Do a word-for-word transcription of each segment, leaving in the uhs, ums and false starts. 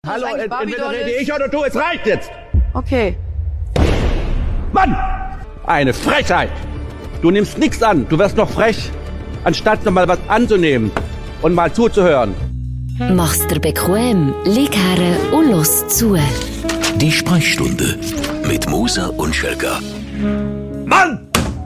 Hallo, entweder rede ich oder du, es reicht jetzt! Okay. Mann! Eine Frechheit! Du nimmst nichts an, du wirst noch frech, anstatt noch mal was anzunehmen und mal zuzuhören. Mach's dir bequem, lieg her und los zu. Die Sprechstunde mit Musa und Schelka. Mann!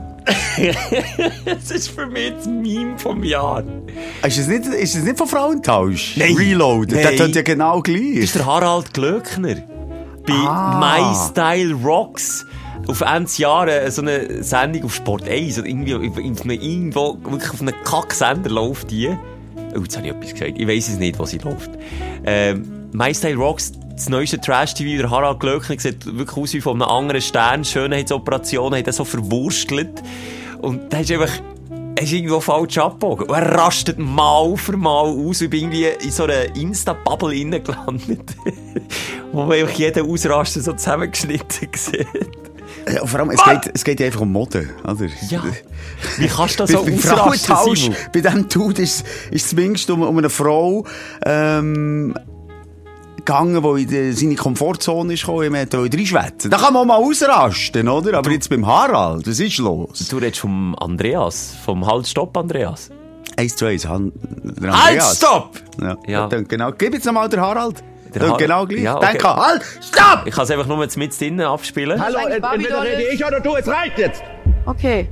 Das ist für mich das Meme vom Jahr. Ist es nicht, ist es nicht von Frauentausch? Nein. Reloaded, Nein. der tut ja genau gleich. Das ist der Harald Glöckner. Bei Ah. My Style Rocks. Auf Ende Jahre so eine Sendung auf Sport eins. Oder irgendwie, irgendwo, wirklich auf einem Kacksender läuft die. Oh, jetzt habe ich etwas gesagt. Ich weiss es nicht, wo sie läuft. Ähm, My Style Rocks, das neueste Trash-T V, der Harald Glöckner, sieht wirklich aus wie von einem anderen Stern. Schönheitsoperationen, hat er so verwurstelt. Und da ist einfach, er ist irgendwo falsch abgebogen. Und er rastet mal für mal aus, und bin irgendwie in so einer Insta-Bubble innen gelandet. Wo man einfach jeden Ausrasten so zusammengeschnitten sieht. Ja, vor allem, es geht, es geht ja einfach um Mode, oder? Ja. Wie kannst du da so Bei- bei ausrasten, Frauentausch, Simon? bei diesem Dude ist es zumindest um, um eine Frau ähm, gegangen, die in die, seine Komfortzone ist gekommen, und wollte reinschwätzen. Da kann man auch mal ausrasten, oder? Aber jetzt beim Harald, was ist los? Du redest vom Andreas, vom Halt, Stopp, Andreas. Eins zu eins, Han- der Halt, Andreas. Stopp! Ja, Ja. ja. Genau. Gib jetzt nochmal den Harald. Der Der Har- genau gleich. Ja, okay. Denk an, halt, stopp! Ich kann es einfach nur mit drinnen abspielen. Hallo, eigentlich ent- Barbie entweder Doll rede ist? ich oder du, es reicht jetzt! Okay.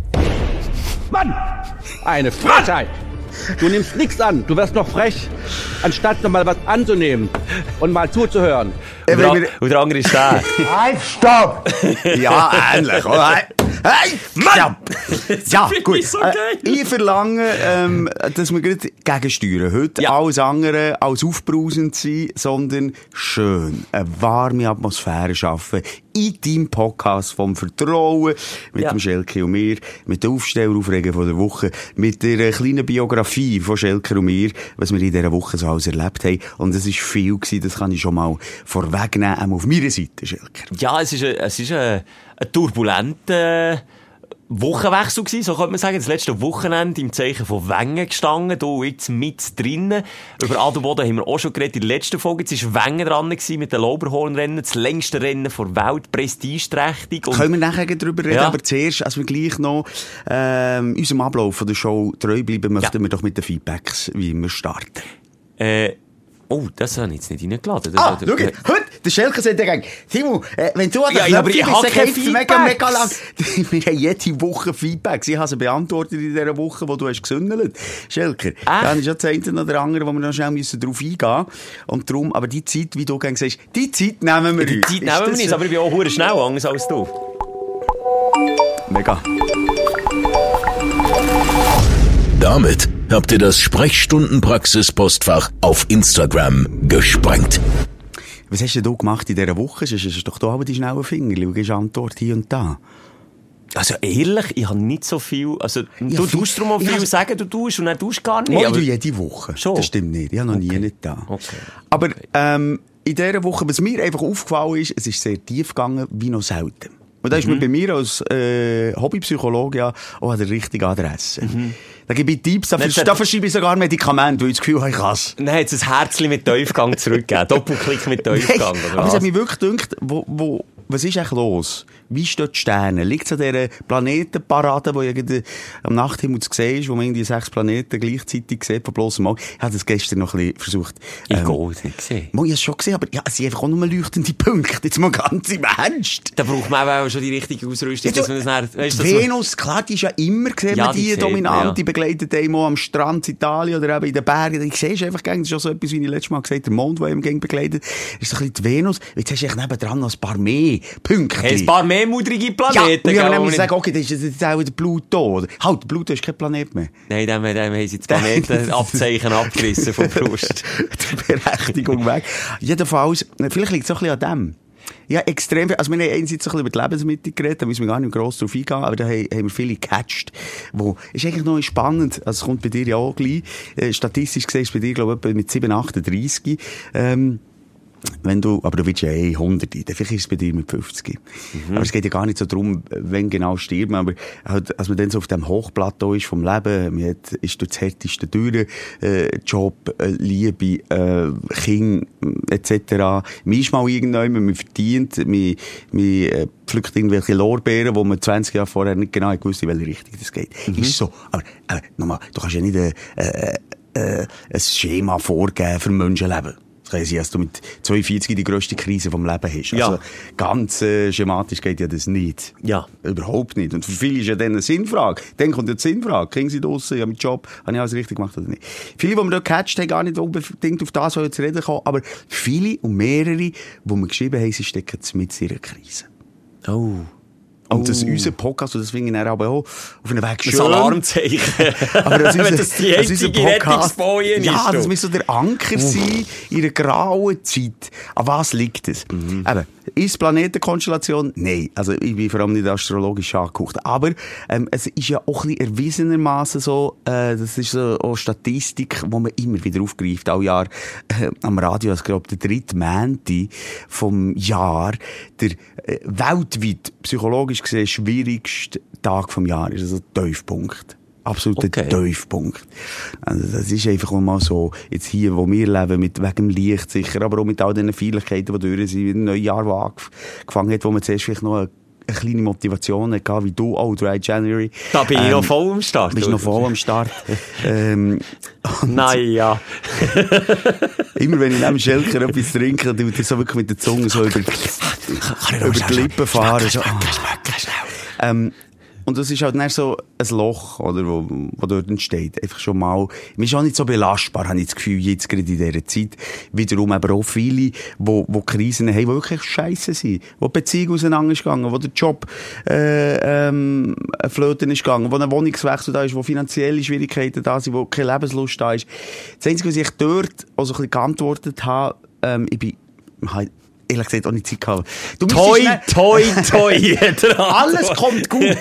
Mann! Eine Frechheit! Du nimmst nichts an, du wirst noch frech, anstatt noch mal was anzunehmen und mal zuzuhören. Äh, Und wenn der, wir- und der andere ist der. Halt, stopp! Ja, ähnlich, oder? Hey, Mann! Ja, finde gut. ich so geil. Äh, ich verlange, ähm, dass wir gerade gegensteuern. Heute Ja. alles andere als aufbrausend sein, sondern schön eine warme Atmosphäre schaffen in deinem Podcast vom Vertrauen mit Ja. dem Schelke und mir, mit den Aufsteller-Aufregen von der Woche, mit der kleinen Biografie von Schelke und mir, was wir in dieser Woche so alles erlebt haben. Und es war viel gewesen, das kann ich schon mal vorwegnehmen, auch auf meiner Seite, Schelke. Ja, es ist ein, es ist ein, ein turbulenter Wochenwechsel gewesen, so könnte man sagen. Das letzte Wochenende im Zeichen von Wengen gestanden, du jetzt mit drinnen. Über Adelboden haben wir auch schon geredet in der letzten Folge. Jetzt war Wengen dran gewesen mit den Lauberhornrennen, das längste Rennen der Welt, prestigeträchtig. Und Können wir nachher darüber reden, Ja. aber zuerst, als wir gleich noch ähm, unserem Ablauf von der Show treu bleiben, möchten Ja. wir doch mit den Feedbacks, wie wir starten. äh, oh, das habe ich jetzt nicht reingeladen. Ah, Das- schau, heute, der Schelke sagt dagegen, Simon, äh, wenn du an der Ja, ja, aber ich Knöpfe habe bist, keine dann geht's mega, mega lang. Feedbacks. Wir haben jede Woche Feedbacks. Ich habe sie beantwortet in dieser Woche, wo du hast gesündelt. Schelker, da habe ich schon das eine oder andere, wo wir noch schnell müssen drauf eingehen müssen. Und darum, aber die Zeit, wie du gerne sagst, die Zeit nehmen wir Die uns. Zeit Ist nehmen wir das nicht, so? aber ich bin auch verdammt schnell, anders als du. Mega. Damit habt ihr das Sprechstundenpraxis-Postfach auf Instagram gesprengt. Was hast denn du gemacht in dieser Woche? Es ist doch da aber die schnellen Finger. Du gibst Antwort hier und da. Also ehrlich, ich habe nicht so viel, also Ja, du viel- tust darum auch ich viel has- sagen, du tust und dann tust gar nicht. Mal, aber- du jede Woche. Schon? Das stimmt nicht. Ich habe noch nie Okay. nicht da. Okay. Aber ähm, in dieser Woche, was mir einfach aufgefallen ist, es ist sehr tief gegangen, wie noch selten. Und da ist Mhm. man bei mir als äh, Hobbypsychologe ja auch an der richtigen Adresse. Da gebe ich Tipps, da, Nicht vers so- da verschreibe ich sogar Medikamente, weil ich das Gefühl habe, ich kann es. Dann hat es ein Herzchen mit Tiefgang zurückgegeben. Doppelklick mit Tiefgang. Nein, oder aber es was? hat mich wirklich gedacht, wo, wo, was ist eigentlich los? Wie stehen die Sterne? Liegt es an dieser Planetenparade, die irgendwie am Nachthimmel zu sehen ist, wo man irgendwie sechs Planeten gleichzeitig sieht, von bloßem Auge? Ich habe das gestern noch ein bisschen versucht. Ich ähm, gehe es nicht gesehen. Mal, ich habe es schon gesehen, aber ja, es sind einfach auch nur leuchtende Punkte. Jetzt mal ganz im Ernst. Da braucht man auch schon die richtige Ausrüstung, dass man das dann, weißt, die dass man- Venus, klar, die ist ja immer gesehen, Ja, man die die sieht dominant, man, ja. die begleitet einen auch am Strand in Italien oder eben in den Bergen. Ich sehe es einfach gern, das ist auch so etwas, wie ich letztes Mal gesagt habe, der Mond, der ihm gegen begleitet, ist so ein bisschen die Venus. Jetzt hast du echt nebendran noch ein paar mehr Punkte. Hey, ein paar mehr mudrige Ja, Planeten. und ich gell, habe wo nämlich nicht- gesagt, okay, das ist jetzt auch der Pluto. Oder? Halt, der Pluto ist kein Planet mehr. Nein, dann, dann haben sie das Planetenabzeichen abgerissen vom Brust. Die Berechtigung weg. Jedenfalls, vielleicht liegt es auch ein bisschen an dem. Ja, extrem viel. Also, wir haben einerseits so ein bisschen über die Lebensmittel geredet, da müssen wir gar nicht gross drauf eingehen, aber da haben, haben wir viele gecatcht. Wo, ist eigentlich noch spannend, also, es kommt bei dir ja auch gleich, äh, statistisch gesehen ist bei dir, glaube ich, etwa mit sieben, achtunddreissig, ähm, wenn du, aber du willst ja eh Hunderte, dann vielleicht ist es bei dir mit fünfzig. Mhm. Aber es geht ja gar nicht so darum, wenn genau stirbt, aber halt, als man dann so auf dem Hochplateau ist vom Leben, man hat, ist durch das härteste durch, äh, Job, äh, Liebe, äh, Kind, et cetera. Man ist mal irgendjemand, man verdient, man, man äh, pflückt irgendwelche Lorbeeren, wo man zwanzig Jahre vorher nicht genau gewusst, in welche Richtung das geht. Mhm. Ist so. Aber, aber nochmal, du kannst ja nicht äh, äh, äh, ein Schema vorgeben für Menschenleben. Das kann ja sein, dass du mit zweiundvierzig die grösste Krise vom Leben hast. Ja. Also, ganz äh, schematisch geht ja das nicht. Ja. Überhaupt nicht. Und für viele ist ja dann eine Sinnfrage. Dann kommt ja die Sinnfrage. Kriegen sie draussen, ja, mit Job, habe ich alles richtig gemacht oder nicht? Viele, die wir dort gecatcht haben, gar nicht unbedingt auf das, was jetzt reden kann, aber viele und mehrere, die mir geschrieben haben, sie stecken mit in ihrer Krise. Oh. Und das Oh. unser Podcast, und das finde ich dann aber auch auf einen Weg schön. Das Alarmzeichen. Aber das Wenn unser, das die das unser einzige Rettungsboje ist. ja, das du. muss so der Anker sein in einer grauen Zeit. An was liegt es? Mhm. Eben, ist Planetenkonstellation? Nein. Also, ich bin vor allem nicht astrologisch angehaucht. Aber, ähm, es ist ja auch ein bisschen erwiesenermaßen so, äh, das ist so auch Statistik, die man immer wieder aufgreift, all Jahr, äh, am Radio, also, ich glaube, der dritte Mänti vom Jahr, der, äh, weltweit, psychologisch gesehen, schwierigste Tag vom Jahr ist, also Tiefpunkt. Absoluter Okay. Tiefpunkt. Also das ist einfach mal so, jetzt hier, wo wir leben, mit, wegen dem Licht sicher, aber auch mit all den Feierlichkeiten, die durch sind, wie ein neues Jahr, das angefangen hat, wo man zuerst vielleicht noch eine, eine kleine Motivation hatte, wie du, oh, drei January. Da bin ich Ähm, noch voll am Start. Bist noch voll am Start. ähm, Nein, ja. immer wenn ich neben Schelker etwas trinke, dann würde ich so wirklich mit der Zunge so über, über die Lippen fahren. So. Ähm, und das ist halt dann so ein Loch, oder, wo, wo dort entsteht. Einfach schon mal, man ist auch nicht so belastbar, habe ich das Gefühl, jetzt gerade in dieser Zeit. Wiederum aber auch viele, wo, wo Krisen haben, die wirklich scheisse sind. Wo die Beziehung auseinander ist gegangen, wo der Job, äh, ähm, flöten ist gegangen, wo ein Wohnungswechsel da ist, wo finanzielle Schwierigkeiten da sind, wo keine Lebenslust da ist. Das Einzige, was ich dort auch so ein bisschen geantwortet habe, ähm, ich bin, halt, ehrlich gesagt auch nicht Zeit gehabt. Du Toi, müsstest toi, toi. alles kommt gut.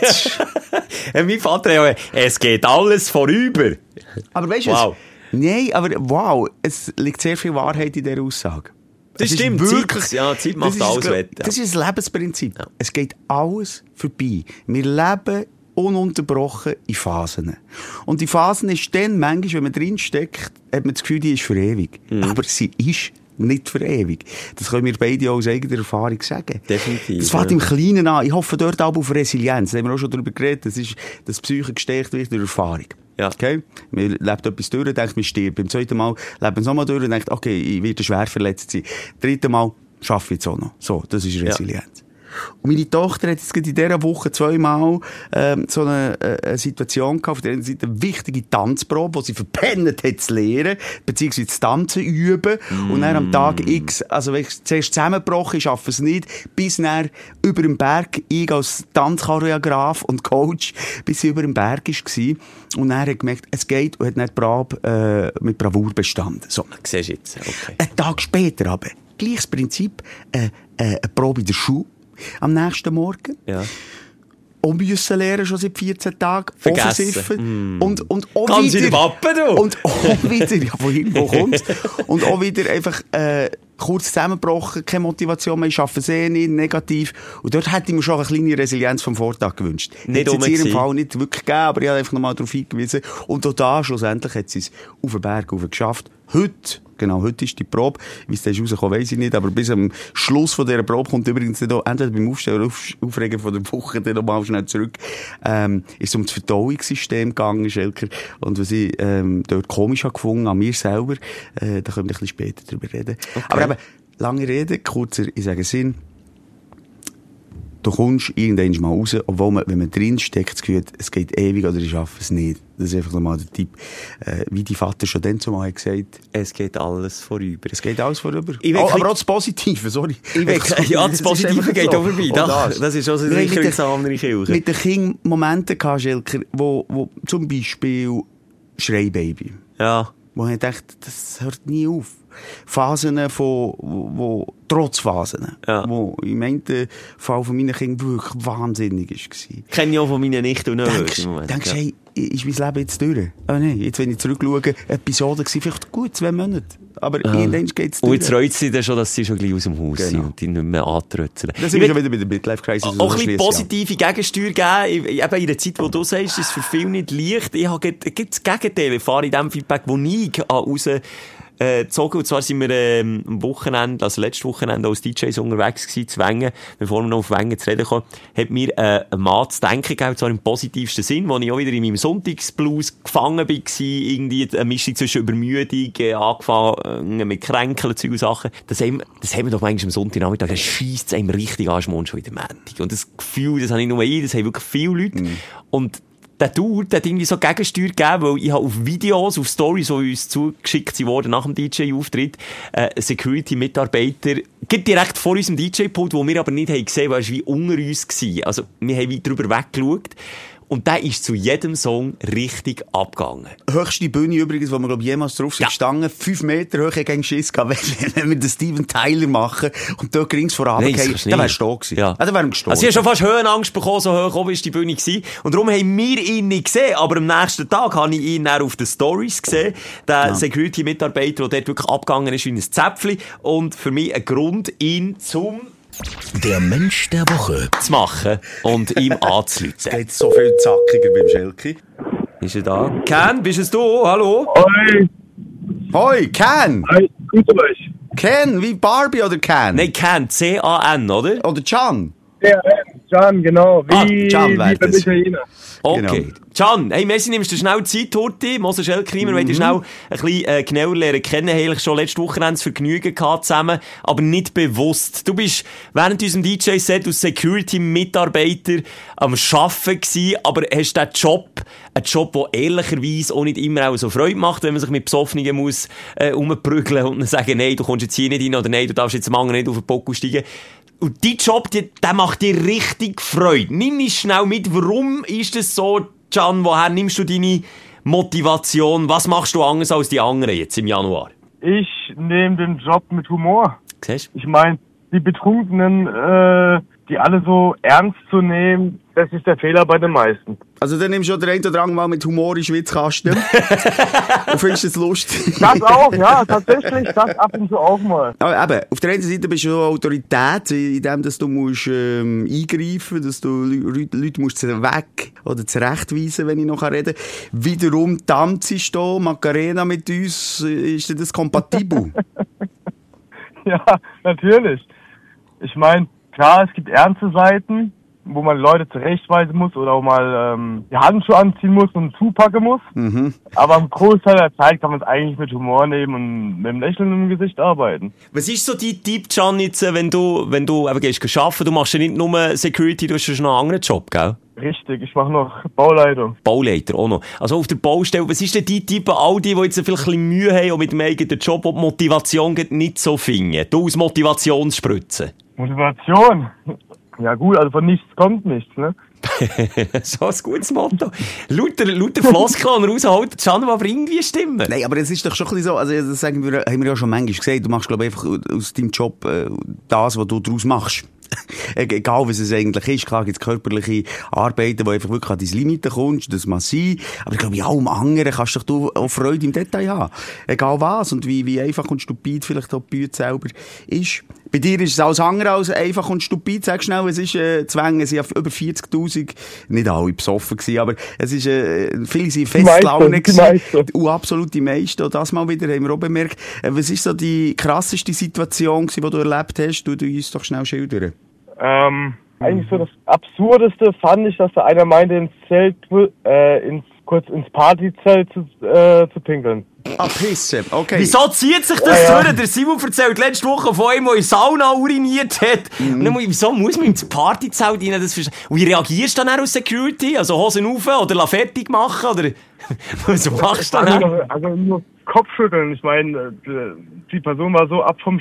Mein Vater hat ja, es geht alles vorüber. Aber weißt du, Wow. es, nein, aber wow, es liegt sehr viel Wahrheit in dieser Aussage. Das Es ist stimmt, wirklich, Zeit- ja, Zeit macht das ist, alles glaub- wett, ja. Das ist ein Lebensprinzip. Ja. Es geht alles vorbei. Wir leben ununterbrochen in Phasen. Und die Phasen ist dann, manchmal, wenn man drinsteckt, hat man das Gefühl, die ist für ewig. Mhm. Aber sie ist nicht für ewig. Das können wir beide auch aus eigener Erfahrung sagen. Definitiv, Das fängt ja. im Kleinen an. Ich hoffe dort auch auf Resilienz. Da haben wir auch schon darüber geredet. Das ist, dass die Psyche gestärkt wird durch Erfahrung. Ja. Okay? Man lebt etwas durch, denkt, man stirbt. Beim zweiten Mal lebt man es nochmal durch und denkt, okay, ich werde schwer verletzt sein. Dritte Mal schaffe ich jetzt auch noch. So, das ist Resilienz. Und meine Tochter hat jetzt gerade in dieser Woche zweimal ähm, so eine, äh, eine Situation gehabt, auf der einen Seite eine wichtige Tanzprobe, wo sie verpennt hat zu lernen, beziehungsweise zu tanzen üben. Mm. Und dann am Tag X, also wenn ich zuerst zusammengebrochen, ich schaffe es nicht, bis dann über den Berg, ich als Tanzchoreograf und Coach, bis sie über den Berg war. Und dann hat gemerkt, es geht, und hat dann die Probe äh, mit Bravour bestanden. So. Siehst du jetzt, okay. Ein Tag später aber, gleiches Prinzip, äh, äh, eine Probe in der Schule, am nächsten Morgen. Ja. Auch müssen lernen, schon seit vierzehn Tagen. Vergessen. Auch versiffen. Mm. Und, und auch Ganz wieder. in der Wappe, du. Und auch wieder, ja, wohin, wo kommt's? Und auch wieder einfach, äh, kurz zusammengebrochen, keine Motivation mehr, ich schaffe es eh nicht, negativ. Und dort hätte ich mir schon eine kleine Resilienz vom Vortag gewünscht. Nicht Hat es in ihrem gewesen. Fall nicht wirklich gegeben, aber ich habe einfach nochmal darauf hingewiesen. Und auch da, schlussendlich, hat sie es auf den Berg rauf geschafft. Heute, genau, heute ist die Probe. Wie es da ist rausgekommen, weiss ich nicht, aber bis am Schluss von dieser Probe kommt übrigens dann auch, entweder beim Aufstellen oder Auf Aufregen von der Woche, dann nochmal schnell zurück, ähm, ist es um das Verdauungssystem gegangen, Schelker. Und was ich, ähm, dort komisch habe gefunden, an mir selber, äh, da können wir ein bisschen später drüber reden. Okay. Aber eben, lange Rede, kurzer, ich sage Sinn. Du kommst irgendwann mal raus, obwohl man, wenn man drin steckt, das Gefühl hat, es geht ewig oder ich schaffe es nicht. Das ist einfach nochmal der Tipp. Äh, wie die Vater schon dann zumal hat gesagt, Es geht alles vorüber. es geht alles vorüber. Ich Oh, will- aber auch das Positive, sorry. Ich will- ja, das ist Positive einfach geht auch vorbei. Und Das- das ist auch so Wir haben sicher mit eine den- andere Kirche. Mit den Kindern Momente gehabt, Schelker, wo, wo zum Beispiel Schreibaby. Ja. Wo ich dachte, das hört nie auf. Phasen von, wo, wo Trotzphasen. Ja. Wo im einen Fall von meinen Kindern wirklich wahnsinnig war. Kenne ich auch von meinen Nichten und Neffen Denkst im du, Moment. denkst, Ja. hey, ist mein Leben jetzt durch? Ah, nein, jetzt, wenn ich zurückschaue, Episode war vielleicht gut, zwei Monate. aber ja. irgendwann geht es durch. Und jetzt freut sie dann schon, dass sie schon gleich aus dem Haus genau. sind und die nicht mehr antrötzeln. Das sind wir schon wieder bei der Midlife-Crisis. Auch ein bisschen positive Gegensteuer geben. Eben in der Zeit, wo du sagst, ist es für viele nicht leicht. Ich habe das Gegenteil erfahren in dem Feedback, das ich raus Äh, gezogen. Und zwar sind wir ähm, am Wochenende, also letztes Wochenende als D Js unterwegs gewesen, zu Wengen, bevor wir noch auf Wengen zu reden kommen, hat mir äh, ein Mann zu denken gegeben, zwar im positivsten Sinn, wo ich auch wieder in meinem Sonntagsblues gefangen war, irgendwie eine Mischung zwischen Übermüdung, äh, angefangen mit Kränkeln, Zeug und Sachen. Das haben, das haben wir doch manchmal am Sonntagnachmittag, das scheisst einem richtig an, schon wieder Montag. Und das Gefühl, das habe ich nur ich, das haben wirklich viele Leute. Mm. Und der Dude, der hat irgendwie so Gegensteuer gegeben, weil ich habe auf Videos, auf Stories, die uns zugeschickt wurden nach dem D J-Auftritt, äh, Security-Mitarbeiter, geht direkt vor unserem D J-Pult, wo wir aber nicht haben gesehen, weil er wie unter uns war. Also, wir haben weit drüber weggeschaut. Und der ist zu jedem Song richtig abgegangen. Höchste Bühne übrigens, wo wir, glaube ich, jemals drauf sind, ja. gestanden. Fünf Meter hoch, gegen Schiss gehabt, wenn wir den Steven Tyler machen und dort rings voran gehen, dann wärst du da gewesen. Ja. Ja, dann wären wir gestorben. Also ich habe schon fast Höhenangst bekommen, so hoch oben ist die Bühne gewesen. Und darum haben wir ihn nicht gesehen, aber am nächsten Tag habe ich ihn dann auf den Stories gesehen. Der ja. Security-Mitarbeiter, der dort wirklich abgegangen ist wie ein Zäpfchen. Und für mich ein Grund, ihn zum Der Mensch der Woche zu machen und ihm anzuleiten. Es geht so viel zackiger beim Schelke. Ist er da? Ken, bist es du? Hallo? Hoi. Hoi, Ken. Hi, grüß euch. Ken, wie Barbie oder Ken? Nein, Ken, C A N, oder? Oder Can? Ja, Can, genau. Wie, Ah, Can wie wäre beim das. Italiener. Okay. Genau. Can, hey, Messi, nimmst du schnell Zeit, Horti? Moser Schelke, wir wollen dich schnell ein bisschen äh, genauer lernen kennen. Wir haben schon letzte Woche das Vergnügen gehabt zusammen, aber nicht bewusst. Du bist während unserem D J-Set als Security-Mitarbeiter am Arbeiten gewesen, aber hast diesen Job, einen Job, der ehrlicherweise auch nicht immer auch so Freude macht, wenn man sich mit Besoffenen muss äh, umprügeln und dann sagen, nein, du kommst jetzt hier nicht rein oder nein, du darfst jetzt am anderen nicht auf den Bock steigen. Und dein Job, der, der macht dir richtig Freude. Nimm mich schnell mit, warum ist das so, Can, woher nimmst du deine Motivation? Was machst du anders als die anderen jetzt im Januar? Ich nehme den Job mit Humor. Siehst du? Ich meine, die Betrunkenen, äh, die alle so ernst zu nehmen, das ist der Fehler bei den meisten. Also dann nimmst du schon den einen oder anderen mal mit Humor in den Schwitzkasten. Und findest es lustig. Das auch, ja, tatsächlich, das ab und zu auch mal. Aber eben, auf der einen Seite bist du Autorität, in dem, dass du musst, ähm, eingreifen, dass du Leute, Leute musst weg oder zurechtweisen, wenn ich noch reden kann. Wiederum tanzst du Macarena mit uns, ist das kompatibel? Ja, natürlich. Ich meine, klar, es gibt ernste Seiten, wo man Leute zurechtweisen muss oder auch mal ähm, die Handschuhe anziehen muss und zupacken muss. Mhm. Aber im Großteil der Zeit kann man es eigentlich mit Humor nehmen und mit einem Lächeln im Gesicht arbeiten. Was ist so dein Tipp, Can, jetzt, wenn du, wenn du eben gehst arbeiten, du machst ja nicht nur Security, du hast ja schon noch einen anderen Job, gell? Richtig, ich mache noch Bauleitung. Bauleiter auch noch. Also auf der Baustelle, was ist denn dein Tipp an all die, die jetzt vielleicht ein bisschen Mühe haben und mit dem eigenen Job, wo die Motivation nicht so finden? Du als Motivationsspritze. Motivation? Ja gut, also von nichts kommt nichts, ne? So ein gutes Motto. Lauter, lauter Floskeln und raushalten, Can, aber irgendwie stimmen. Nein, aber es ist doch schon ein bisschen so, also das sagen wir, haben wir ja schon manchmal gesagt, du machst, glaube ich, einfach aus deinem Job äh, das, was du daraus machst. Egal, was es eigentlich ist. Klar gibt es körperliche Arbeiten, wo einfach wirklich an deine Limiten kommst, das muss sein. Aber ich glaube, in allem anderen kannst doch du auch Freude im Detail haben. Egal was und wie, wie einfach und stupid vielleicht auch die Bühne selber ist. Bei dir ist es alles andere als einfach und stupid. Sag schnell, es ist äh, Zwänge, es sind über vierzigtausend, nicht alle besoffen gewesen, aber es ist, äh, viele sind Festlaune gewesen. Und absolut die meisten. Und das mal wieder haben wir auch bemerkt. Äh, was ist so die krasseste Situation gewesen, die du erlebt hast? Du, du uns doch schnell schildern. Ähm, eigentlich so das Absurdeste fand ich, dass da einer meinte, ins Zelt, äh, ins, kurz ins Partyzelt zu, äh, zu pinkeln. Ah, Pisse, okay. Wieso zieht sich das Ja, ja. durch? Der Simon erzählt letzte Woche von einem, der in Sauna uriniert hat. Mhm. Und dann muss, wieso muss man ins Partyzelt rein? Das verste- Und wie reagierst du dann aus Security? Also Hosen rauf oder la fertig machen? Oder was machst du dann? Also, also nur Kopfschütteln. Ich meine, die Person war so ab vom Schuss.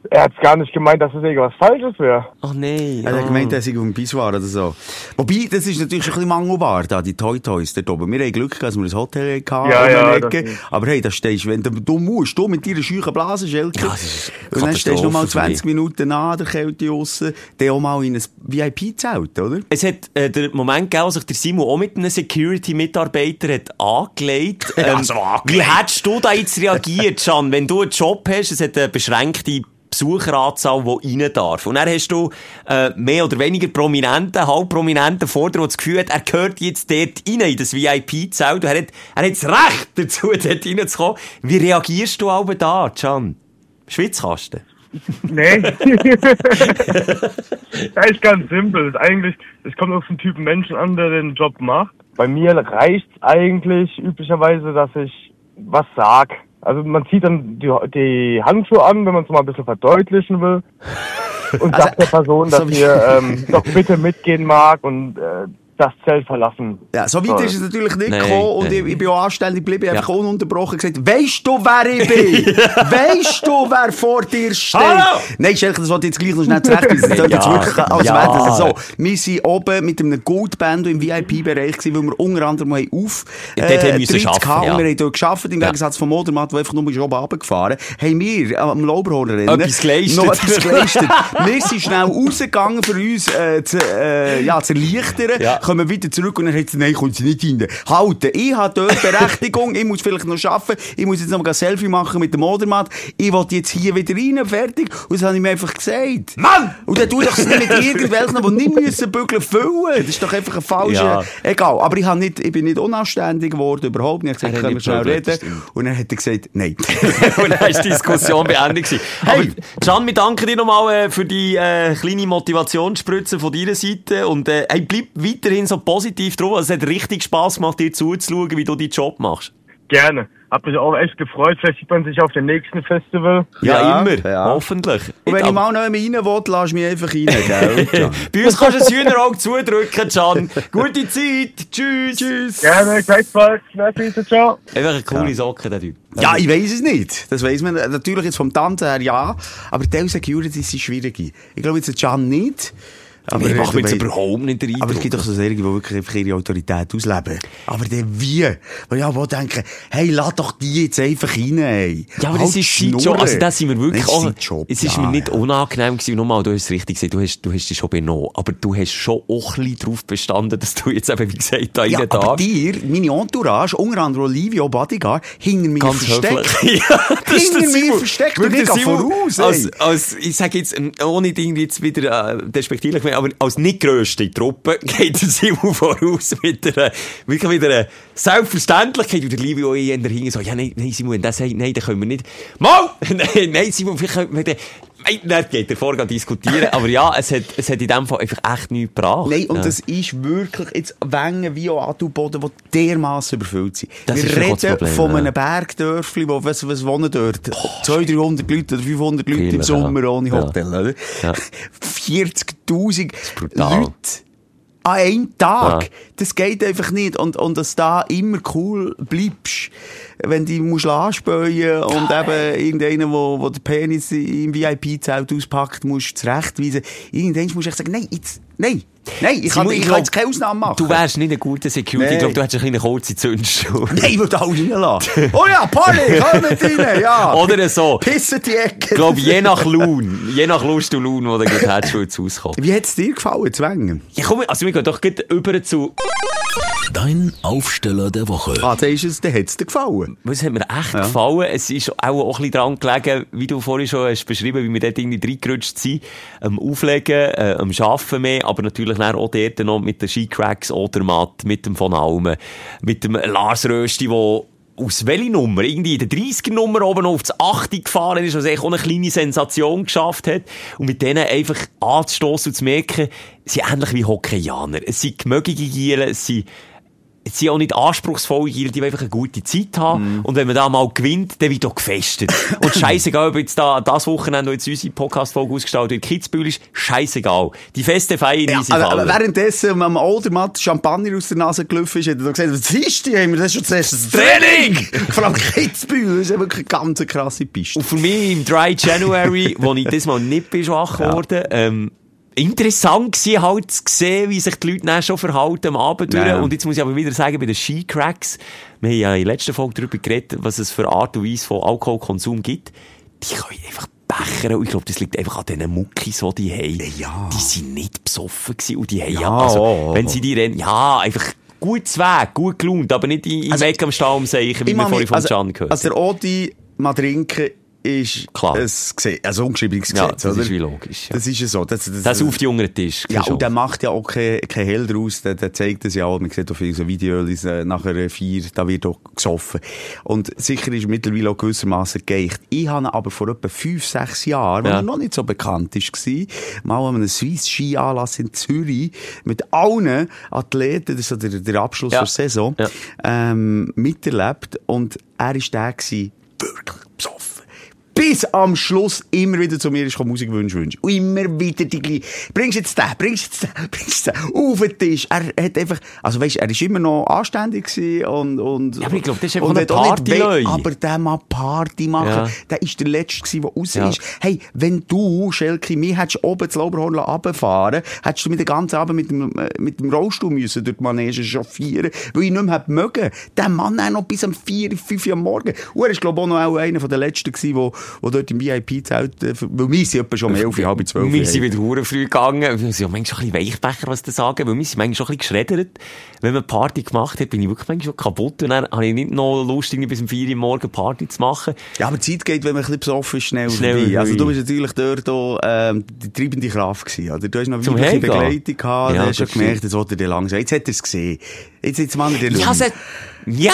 Er hat gar nicht gemeint, dass es irgendwas Falsches wäre. Ach nein. Er hat gemeint, dass ich auf dem Pissoir oder so. Wobei, das ist natürlich schon ein bisschen mangelbar, da, die Toy Toys dort oben. Wir haben Glück gehabt, dass wir ein Hotel hatten. Ja, ja, das aber hey, da stehst du, wenn du, du musst, du mit deiner scheuchen Blase, Schelke. Ja, das ist und dann stehst du noch mal zwanzig für mich. Minuten an der Kälte draussen, dann auch mal in ein V I P-Zelt, oder? Es hat äh, der Moment gegeben, wo sich der Simon auch mit einem Security-Mitarbeiter hat angelegt. Ähm, Also angelegt. Wie hättest du da jetzt reagiert, Can, wenn du einen Job hast, es hat eine beschränkte Besucheranzahl, die rein darf. Und dann hast du äh, mehr oder weniger Prominenten, halb Prominenten vor dir, die das Gefühl hat, er gehört jetzt dort rein, in das V I P-Zelt. Er hat, er hat das Recht dazu, dort reinzukommen. Wie reagierst du aber da, Can? Schwitzkasten? Nee. Das ist ganz simpel. Das ist eigentlich, es kommt auf den Typen Menschen an, der den Job macht. Bei mir reicht's eigentlich üblicherweise, dass ich was sag. Also man zieht dann die, die Handschuhe an, wenn man es mal ein bisschen verdeutlichen will. Und Also, sagt der Person, dass so wie- wir ähm, doch bitte mitgehen mag und äh, das Zelt verlassen. Ja, so weit soll. ist es natürlich nicht Nein, gekommen und nein. ich, ich bin auch anständig geblieben, Ja. einfach ununterbrochen gesagt, weisst du, wer ich bin? Weisst du, wer vor dir steht? Hallo! Nein, Schelke, das wollte ich jetzt gleich noch schnell zurechtweisen. Das klingt jetzt Ja. wirklich, als Ja. wäre das so. Wir sind oben mit einem Goldband im V I P-Bereich gewesen, weil wir unter anderem haben auf, Ja, dort haben wir müssen Tritt arbeiten, gehabt, ja. und wir haben dort gearbeitet, im Ja. Gegensatz vom Modermatt, der einfach nur ist oben runtergefahren, haben wir am Lauberhornrennen Etwas geleistet. noch etwas geleistet. Wir sind schnell rausgegangen, für uns äh, zu, äh, ja, zu erleichtern, Ja. kommen wieder zurück und dann hat sie, nein, kommt sie nicht rein. Halten, ich habe dort Berechtigung, ich muss vielleicht noch arbeiten, ich muss jetzt noch mal ein Selfie machen mit dem Modermatt, ich will jetzt hier wieder rein, fertig. Und das habe ich mir einfach gesagt. Mann! Und dann tu ich doch nicht mit irgendwelchen, die nicht müssen bügeln, füllen. Das ist doch einfach ein falscher, Ja. egal. Aber ich, hab nicht, ich bin nicht unanständig geworden, überhaupt nicht. Ich habe Er gesagt, hat können wir nicht schnell probiert, reden? das Und dann hat er gesagt, nein. Und dann ist die Diskussion beendet gewesen. Aber, Hey. Can, wir danken dir nochmal äh, für die äh, kleine Motivationsspritze von deiner Seite und äh, hey, bleib weiterhin so positiv drauf. Also, es hat richtig Spass gemacht, dir zuzuschauen, wie du deinen Job machst. Gerne. Hab mich auch echt gefreut. Vielleicht sieht man sich auf dem nächsten Festival. Ja, Ja, immer. ja. Hoffentlich. Und wenn ich Aber- mal noch einmal rein will, lass mich einfach rein, gell? Ja. Bei uns kannst du ein Hühnerauge zudrücken, Can. Gute Zeit. Tschüss. Tschüss. Gerne, gleichfalls. Merci, ciao. Einfach eine coole Socke, der Typ. Ja, ich weiss es nicht. Das weiss man natürlich jetzt vom Tanzen her, ja. Aber die Securities sind schwierig. Ich glaube jetzt der Can nicht. Aber Ich mache mir du jetzt weißt- überhaupt nicht den Eindruck. Aber es gibt doch so solche, die wirklich einfach ihre Autorität ausleben. Aber dann wie? Weil ja, wo denken, hey, lass doch die jetzt einfach rein, ey. Ja, aber Halt das ist die sein Job. Schnurre. Also, das sind wir wirklich Das ist auch, sein Job. es ist Ja, mir nicht ja. unangenehm gewesen. Nochmal, du hast es richtig gesagt. Du hast, du hast dich schon benommen. Aber du hast schon auch ein bisschen drauf bestanden, dass du jetzt eben, wie gesagt, da Ja, rein aber darfst. dir, meine Entourage, unter anderem Olivia Bodyguard, hinter mir Ganz versteckt. höflich. Ja, das ist Hinter der mir Simon. versteckt und Wirklich, ich der gehe Simon, voraus, ey. als, als, ich sage jetzt, ähm, ohne irgendwie jetzt wieder, äh, despektierlich, aber als nicht grösste Truppe geht der Simon voraus mit einer, wirklich mit einer Selbstverständlichkeit. Und der Livio auch eher dahinter so, ja, nein, nein, Simon, wenn der sagt, nein, dann können wir nicht. Mal! nein, nein, Simon, vielleicht können wir dann, nein, dann geht er vor, diskutieren. Aber ja, es hat, es hat in dem Fall einfach echt nichts gebracht. Nein, und ja. das ist wirklich jetzt Wengen wie auch Adelboden, die dermassen überfüllt sind. Das Wir ist wirklich das reden Problem, von ja. einem Bergdörfli, wo, was, was wohnen dort? zweihundert, dreihundert Leute oder fünfhundert Leute im Vielleicht, Sommer ja. ohne Ja. Hotel, oder? Ja. vierzigtausend brutal. Leute an einem Tag. Ja. Das geht einfach nicht. Und, und dass da immer cool bleibst, wenn du musst anspähen und eben irgendeinen, wo, wo der Penis im V I P-Zelt auspackt, musst zurechtweisen. Irgendwann musst du echt sagen, nein, jetzt, nein, nein, ich kann, Simon, ich ich kann jetzt glaub, keine Ausnahme machen. Du wärst nicht ein guter Security. Nein. Ich glaube, du hättest eine kleine kurze Zündschnur. Nein, ich würde alles reinlassen. Oh ja, Polly, komm mit rein, ja. Oder so. Pissen die Ecke. Ich glaube, je nach Laune, je nach Lust und Laune, wo du gerade hättest, würde es rauskommen. Wie hat es dir gefallen, Zwängen? Ja, komm, also wir gehen doch gleich über zu... Dein Aufsteller der Woche. Ah, dann ist es, dann hat es dir gefallen. Es hat mir echt gefallen. Es ist auch, auch ein bisschen dran gelegen, wie du vorhin schon hast beschrieben, wie wir dort irgendwie reingerutscht sind. Am Auflegen, äh, am Arbeiten mehr, aber natürlich dann auch dort noch mit den Skicracks, Odermatt, mit dem von Almen, mit dem Lars Rösti, der aus welcher Nummer? Irgendwie in der dreißiger-Nummer oben auf das achte gefahren ist, was eigentlich auch eine kleine Sensation geschafft hat. Und mit denen einfach anzustossen und zu merken, sie sind ähnlich wie Hockeyaner. Es sind gemögige Gielen, es sind es sind auch nicht anspruchsvolle Gier, die einfach eine gute Zeit haben. Mm. Und wenn man da mal gewinnt, dann wird auch gefestet. Und scheissegal, ob jetzt da das Wochenende jetzt unsere Podcast-Folge ausgestellt wird, Kitzbühel ist scheissegal. Die Feste feiern ja, easy aber, fallen. aber währenddessen am Odermatt Champagner aus der Nase gelaufen ist, hat er gesagt, was ist die? Das ist schon zuerst das Training! Vor allem Kitzbühel, das ist wirklich eine ganz krasse Piste. Und für mich im Dry January, wo ich das mal nicht bin schwach geworden, ja. ähm, interessant war halt zu sehen, wie sich die Leute dann schon verhalten am Abend durch. Ja. Und jetzt muss ich aber wieder sagen, bei den Skicracks, wir haben ja in der letzten Folge darüber geredet, was es für Art und Weise von Alkoholkonsum gibt. Die können einfach bechern. Und ich glaube, das liegt einfach an diesen Muckis, die die haben. Ja. Die sind nicht besoffen gewesen. Und die haben ja, Ja. also, wenn sie die rennen, ja, einfach gut Weg, gut gelaunt, aber nicht im Also, Weg am Staum seichen, wie wir vorhin von also, Can gehört also der Odi mal trinken ist Klar. ein Gesetz, also ein ungeschriebenes Ja, Gesetz, das oder? ist wie logisch. Ja. Das ist ja so. Das, das, Das auf die jüngeren Tisch. Ja, Schon. und der macht ja auch kein, kein Hell draus, der, der zeigt das ja auch, man sieht auch viele so Videos, äh, nach einer Feier, da wird auch gesoffen. Und sicher ist mittlerweile auch gewissermaßen geeicht. Ich habe aber vor etwa fünf, sechs Jahren, Ja. als er noch nicht so bekannt war, mal an einem Swiss-Ski-Anlass in Zürich mit allen Athleten, das ist so der, der Abschluss Ja. der Saison, Ja. ähm, miterlebt. Und er war der gewesen, wirklich besoffen. Bis am Schluss immer wieder zu mir ist Musikwünsche wünschen. Und immer wieder die gleiche. Bringst jetzt den, bringst jetzt den, bringst jetzt den. Auf den Tisch. Er hat einfach, also weisst, er ist immer noch anständig gewesen und, und. Ja, aber ich glaube, das ist einfach und ein hat auch nicht Partyleu. weh, aber der mal Party machen, Ja. der ist der Letzte gewesen, der raus Ja. ist. Hey, wenn du, Schelke, mich hättest oben zu Lauberhorn runterfahren, hättest du mit den ganzen Abend mit dem, äh, mit dem Rollstuhl müssen durch die Manege chauffieren, weil ich nicht mehr hätte mögen. Der Mann auch noch bis um vier, fünf Uhr am Morgen. Und er ist, glaube ich, auch noch auch einer von den Letzten gewesen, wo, wo dort im V I P-Zelt, äh, weil wir sind etwa schon um elf, halb zwölf. Wir sind wieder hure früh gegangen. Wir sind ja manchmal schon ein bisschen Weichbecher, was das sagen, weil wir sind manchmal schon ein bisschen geschreddert. Wenn man Party gemacht hat, bin ich wirklich manchmal schon kaputt. Und dann habe ich nicht noch Lust, irgendwie bis um vier Uhr morgens Party zu machen. Ja, aber die Zeit geht, wenn man ein bisschen besoffen ist, schnell, Schnell vorbei. Also du vorbei. bist natürlich dort auch, ähm, die treibende Kraft gewesen, oder? Du hast noch Zum weibliche Heimgehen? Begleitung gehabt, Ja, du hast schon das gemerkt, stimmt. das wollte er langsam. Jetzt hat er es gesehen. Jetzt, jetzt mal der Ja, se, ja!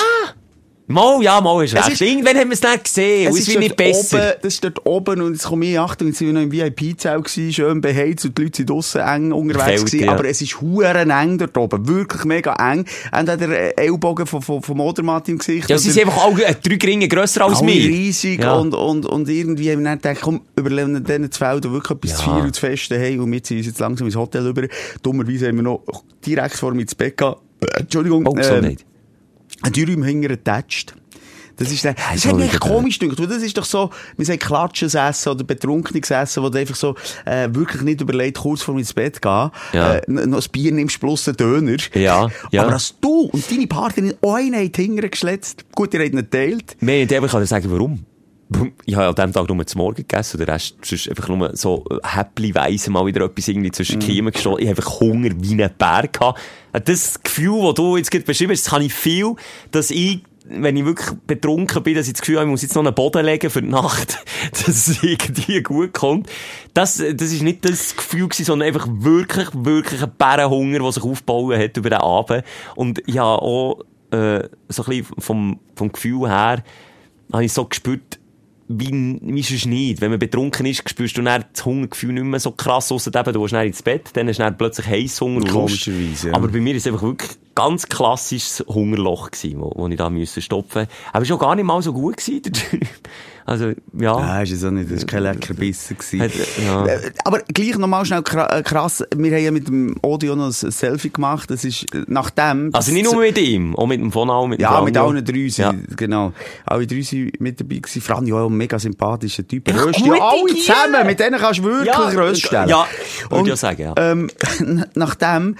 Mal, ja, mal ist Es recht. ist- Irgendwann haben wir es nicht gesehen. Und es wird nicht dort besser. Oben, das ist dort oben und jetzt komme ich, Achtung, jetzt sind wir noch im V I P-Zelt gewesen, schön beheizt und die Leute sind draussen eng unterwegs Fällt, gewesen, ja. aber es ist huren eng dort oben, wirklich mega eng. Entweder Ellbogen vom, vom, vom Odermatt im Gesicht. Ja, sie oder- sind einfach alle äh, drei Gringe grösser als alle mir. riesig Ja. und, und, und irgendwie haben wir dann gedacht, komm, überlegen denen zu Felden wirklich etwas Ja. zu feiern und zu festen, hey, und wir ziehen uns jetzt langsam ins Hotel über. Dummerweise haben wir noch direkt vor mir ins Bett gehabt. Äh, Entschuldigung. Oh, so nicht. Ein Dürüm hinterher getatscht. Das ist, der, das ist hat auch mich echt wieder komisch gedacht, weil das ist doch so, wir sagen Klatschens essen oder Betrunkenes essen, wo du einfach so, äh, wirklich nicht überlegt, kurz vor mir ins Bett gehen, Ja. äh, noch ein Bier nimmst plus einen Döner. Ja, ja. Aber dass du und deine Partnerin einen haben hinterher geschletzt, gut, ihr habt ihn geteilt. Mehr nicht, aber ich kann dir sagen, warum. Ich habe an diesem Tag nur zum Morgen gegessen, der Rest sonst einfach nur so häppchenweise mal wieder etwas irgendwie zwischen Mhm. die Kiemen gestoßen. Ich habe einfach Hunger wie ein Bär gehabt. Das Gefühl, das du jetzt gerade beschrieben hast, das habe ich viel, dass ich, wenn ich wirklich betrunken bin, dass ich das Gefühl habe, ich muss jetzt noch einen Boden legen für die Nacht, dass es irgendwie gut kommt. Das, das ist nicht das Gefühl gewesen, sondern einfach wirklich, wirklich ein Bärenhunger, der sich aufgebaut hat über den Abend. Und ich habe auch, äh, so ein bisschen vom, vom Gefühl her, habe ich so gespürt, wie, wie sonst nicht. Wenn man betrunken ist, spürst du dann das Hungergefühl nicht mehr so krass, ausser eben, du gehst dann ins Bett, dann hast du dann plötzlich Heisshunger und Lust. Komischerweise, ja. Aber bei mir ist es einfach wirklich ganz klassisches Hungerloch gewesen, wo, wo ich da müssen stopfen. Aber es war auch gar nicht mal so gut gewesen. Also, ja. Nein, ist es auch nicht, das war kein lecker Bissen gewesen. Hat, ja. Äh, Aber gleich nochmal schnell kra- äh, krass, wir haben ja mit dem Audio noch ein Selfie gemacht, das ist äh, nachdem... Also nicht nur mit ihm, auch mit dem Vonau, mit dem Ja, mit Franjo. allen drei sind, Ja. genau. Alle drei sind mit dabei gewesen. Franjo auch ein mega sympathischer Typ. Ja, Rösti gute alle Gier. zusammen, mit denen kannst du wirklich Ja, Röst stellen. ja, würde Und, ich auch sagen, ja. Ähm, nachdem,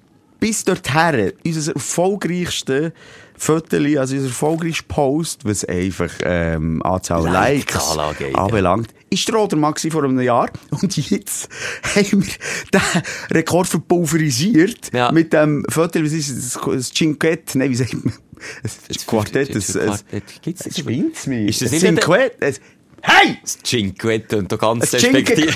bis dorthin, unser erfolgreichste Foto, also unser erfolgreichster Post, was einfach ähm, Anzahl Likes Like-Skala geht, ja. anbelangt, ist der Odermann gewesen vor einem Jahr. Und jetzt haben wir den Rekord verpulverisiert Ja. mit dem Foto, was ist das, das Cinquette, nein, wie sagt man? Das Quartett, das, das, Quartett. Gibt's das? Spinnt's mich? Ist das Ein nicht Cinquette? Ein- Hey! Das Cinquette und da ganz Ein respektiert.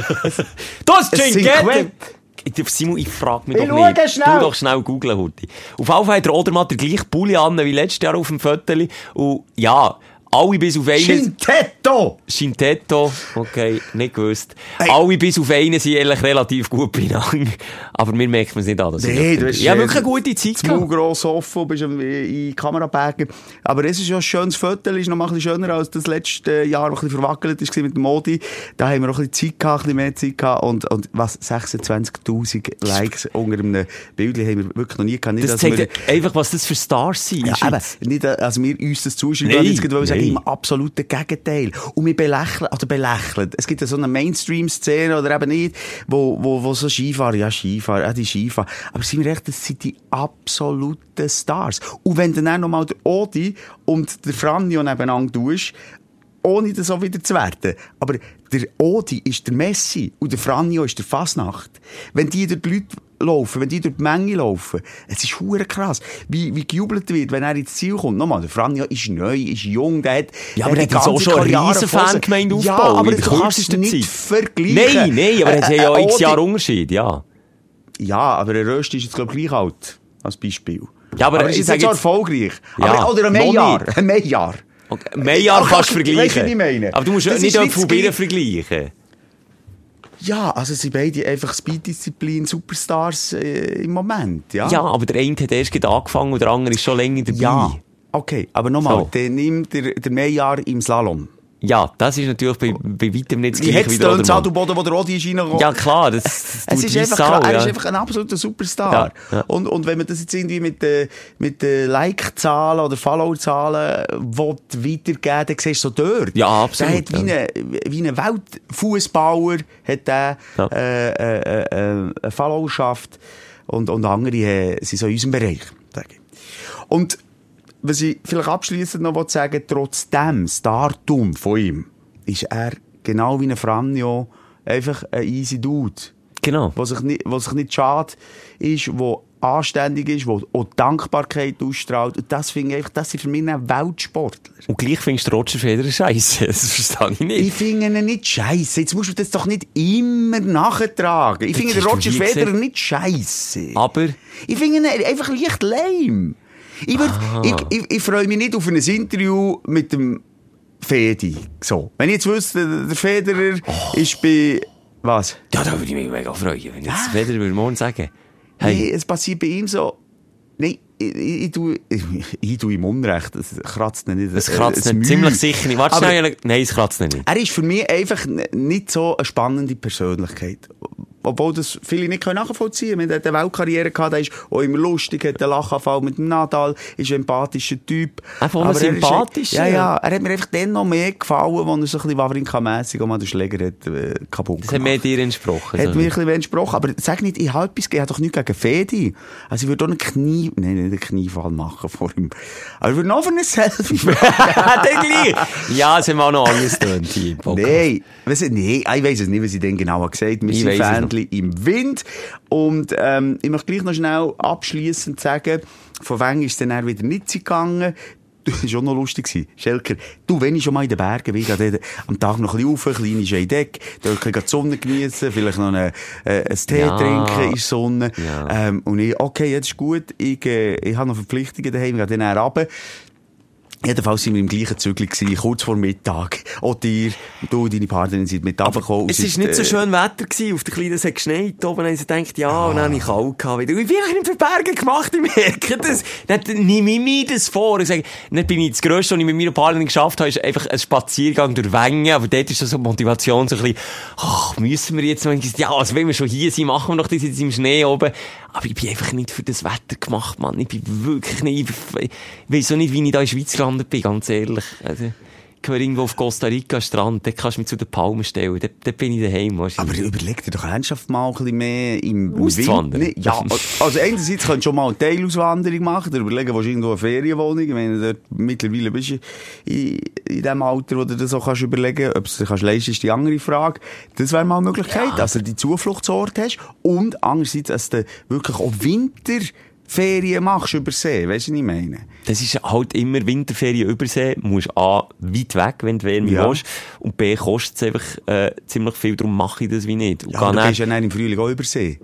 Das Ein Cinquette! Cinquette. Ich- Simon, ich frag mich Ich doch schaue nicht. schnell. Du doch schnell googeln, Hutti. Auf jeden Fall hat der Odermatt den gleichen Pulli an wie letztes Jahr auf dem Foto. Und ja, Alle bis auf einen... Shintetto! Shintetto, okay, nicht gewusst. Hey. Alle bis auf einen sind eigentlich relativ gut beieinander. Aber mir merkt man es nicht an. dass Nee, ich du hast ja, äh, wirklich eine gute Zeit zu gehabt. gross offen, bist in in Kamerabergen. Aber es ist ja ein schönes Foto, ist noch mal ein bisschen schöner als das letzte Jahr, das ein bisschen verwackelt war mit dem Modi. Da haben wir auch ein bisschen Zeit gehabt, ein bisschen mehr Zeit gehabt. Und, und was, sechsundzwanzigtausend Likes unter einem Bild haben wir wirklich noch nie gehabt. Nicht, Das dass zeigt wir, einfach, was das für Stars sind. in ja, der eben, Schweiz. nicht, also wir uns das zuschreiben, Nein, jetzt gerade sagen, nein. im absoluten Gegenteil. Und wir belächeln, oder belächeln. Es gibt ja so eine Mainstream-Szene, oder eben nicht, wo, wo, wo so Skifahrer, ja, Skifahrer, ja, die Skifahrer. Aber sind wir echt, das sind die absoluten Stars. Und wenn du dann nochmal der Odi und der Franjo nebeneinander tust, ohne das auch wieder zu werten. Aber der Odi ist der Messi und der Franjo ist der Fasnacht. Wenn die durch die Leute laufen, wenn die durch die Menge laufen, es ist hure krass, wie, wie gejubelt wird, wenn er ins Ziel kommt. Nochmal, der Franjo ist neu, ist jung, der hat... Ja, aber der der hat jetzt auch schon eine riesen Fangemeinde Ja, aufgebaut aber in du der kannst es kürzesten nicht Zeit. vergleichen. Nein, nein, aber Äh, es hat äh, ja x Odi- Jahre Unterschied, ja. Ja, aber der Röst ist jetzt, glaube ich, gleich alt, als Beispiel. Ja, aber aber ich ist sag jetzt auch jetzt- erfolgreich. Ja, aber, oder ein noch Mehrjahr. nicht. Ein Mehrjahr. Okay. Mehrjahr Ja, kannst du weißt du, vergleichen. was ich meine? Aber du musst Das nicht ist nicht von das beiden Gleiche. vergleichen. Ja, also sie beide einfach Speed-Disziplin Superstars äh, im Moment, ja? Ja, aber der eine hat erst gerade angefangen und der andere ist schon länger dabei. Ja. Okay, aber nochmal, So. der nimmt der, der Mehrjahr im Slalom. Ja, das ist natürlich bei, bei weitem nicht das Wie gleiche hat's wie der denn Odermann. Zadelboden, wo der Rodi ist reingekommen? Ja, klar, das, das Es tut ist wie einfach, Sau, klar, er ja. ist einfach ein absoluter Superstar. Ja, ja. Und, und wenn man das jetzt irgendwie mit den, mit den Like-Zahlen oder Follower-Zahlen will weitergeben, dann siehst du so dort. Ja, absolut, Der hat wie ja. ein, wie ein Weltfußbauer, hat der, Ja. äh, äh, äh, eine Followerschaft. Und, und andere äh, sind so in unserem Bereich, sage ich. Und, was ich vielleicht abschliessend noch sagen will, trotzdem Startum von ihm, ist er genau wie ein Franjo einfach ein easy Dude. Genau. Was sich nicht, was sich nicht schade ist, wo anständig ist, wo auch Dankbarkeit ausstrahlt. Und das finde ich einfach, das sind für mich ein Weltsportler. Und gleich findest du Roger Federer scheiße. Das verstehe ich nicht. Ich finde ihn nicht scheiße. Jetzt musst du das doch nicht immer nachtragen. Ich Das finde hast den du Roger nie Federer gesehen. nicht scheiße. Aber Ich finde ihn einfach leicht lame. Ich, würd, Ah. ich, ich, ich freue mich nicht auf ein Interview mit dem Fedi. So. Wenn ich jetzt wüsste, der Federer Oh. ist bei... Was? ja, da würde ich mich mega freuen, wenn jetzt Federer würde morgen sagen, Hey. hey, Nee, es passiert bei ihm so... Nein, ich, ich, ich, tue, ich, ich tue ihm Unrecht. Es kratzt ihn nicht. es kratzt äh, nicht, Mühe. ziemlich sicher nicht. Warte Aber schnell, nein, es kratzt nicht. Er ist für mich einfach n- nicht so eine spannende Persönlichkeit. Obwohl das viele nicht nachvollziehen können. Er hat eine Weltkarriere gehabt, er ist auch immer lustig, hat einen Lachanfall mit dem Nadal, ist ein sympathischer Typ. Einfach ein Aber er ist- sympathischer? Ja, ja. Er hat mir einfach dann noch mehr gefallen, als er so ein bisschen Wawrinka-mässig auch mal den Schläger hat, äh, kaputt Das hat mir dir entsprochen. Hat so. mir ein bisschen entsprochen. Aber sag nicht, ich habe etwas, ich habe doch nichts gegen Fedi. Also ich würde auch einen Knie, nein, nicht einen Kniefall machen vor ihm. Aber ich würde noch für ein Selfie machen. Der gleich. Ja, es haben wir auch noch alles getan hier im Podcast. Nein, weiss ich, nee, ich weiss es nicht, was ich denn genau gesagt habe. Wir Ich sind weiss es Fähnchen im Wind. Und ähm, ich möchte gleich noch schnell abschliessend sagen, von wem ist es dann wieder nicht gegangen. Das war auch noch lustig gewesen. Schelker, du, wenn ich schon mal in den Bergen bin, gehe ich am Tag noch ein bisschen rauf, kleine Scheidecke, dort kann ich die Sonne geniessen, vielleicht noch eine, äh, einen Tee Ja. trinken in der Sonne. Ja. Ähm, und ich, okay, jetzt ist gut, ich, äh, ich habe noch Verpflichtungen daheim, ich gehe dann runter. Jedenfalls sind wir im gleichen Zügel gewesen, kurz vor Mittag. Auch dir, du und deine Partnerin sind mit runtergekommen. Es war nicht so schön Wetter gewesen. Auf der Kleinen, es hat geschneit. Oben haben sie gedacht, ja, und dann habe ich kalt gehabt. wieder. Ich bin eigentlich nicht für Berge gemacht, ich merke das. Dann nehme ich mir das vor. Ich sage, dann bin ich das Grösste, was ich mit meiner Partnerin geschafft habe, ist einfach ein Spaziergang durch Wengen. Aber dort ist so eine Motivation, so ein bisschen, ach, müssen wir jetzt noch, ja, also wenn wir schon hier sind, machen wir doch das jetzt im Schnee oben. Aber ich bin einfach nicht für das Wetter gemacht, Mann. Ich bin wirklich nicht, ich weiss auch nicht, wie ich da in der Schweiz gelandet bin, ganz ehrlich. Also, ich gehöre irgendwo auf Costa Rica Strand, dort kannst du mich zu den Palmen stellen, dort, dort bin ich daheim. Aber überleg dir doch ernsthaft mal ein bisschen mehr im im Auszuwandern. Wind. Nee, ja, also einerseits könntest du schon mal eine Teilauswanderung machen, dir überlegen, wo du irgendwo eine Ferienwohnung, ich meine, dort mittlerweile bist du in, in dem Alter, wo du das auch kannst überlegen, ob du es dir kannst leisten, ist die andere Frage. Das wäre mal eine Möglichkeit, dass du die Zufluchtsort hast und andererseits, dass du wirklich auch Winterferien machst über See, weißt du, was ich meine? Das ist halt immer Winterferien übersee. Du musst A, weit weg, wenn du Wärme Ja. willst. Und B, kostet es einfach äh, ziemlich viel. Darum mache ich das wie nicht. Und Ja, gehe aber du dann- gehst ja dann im Frühling auch über See.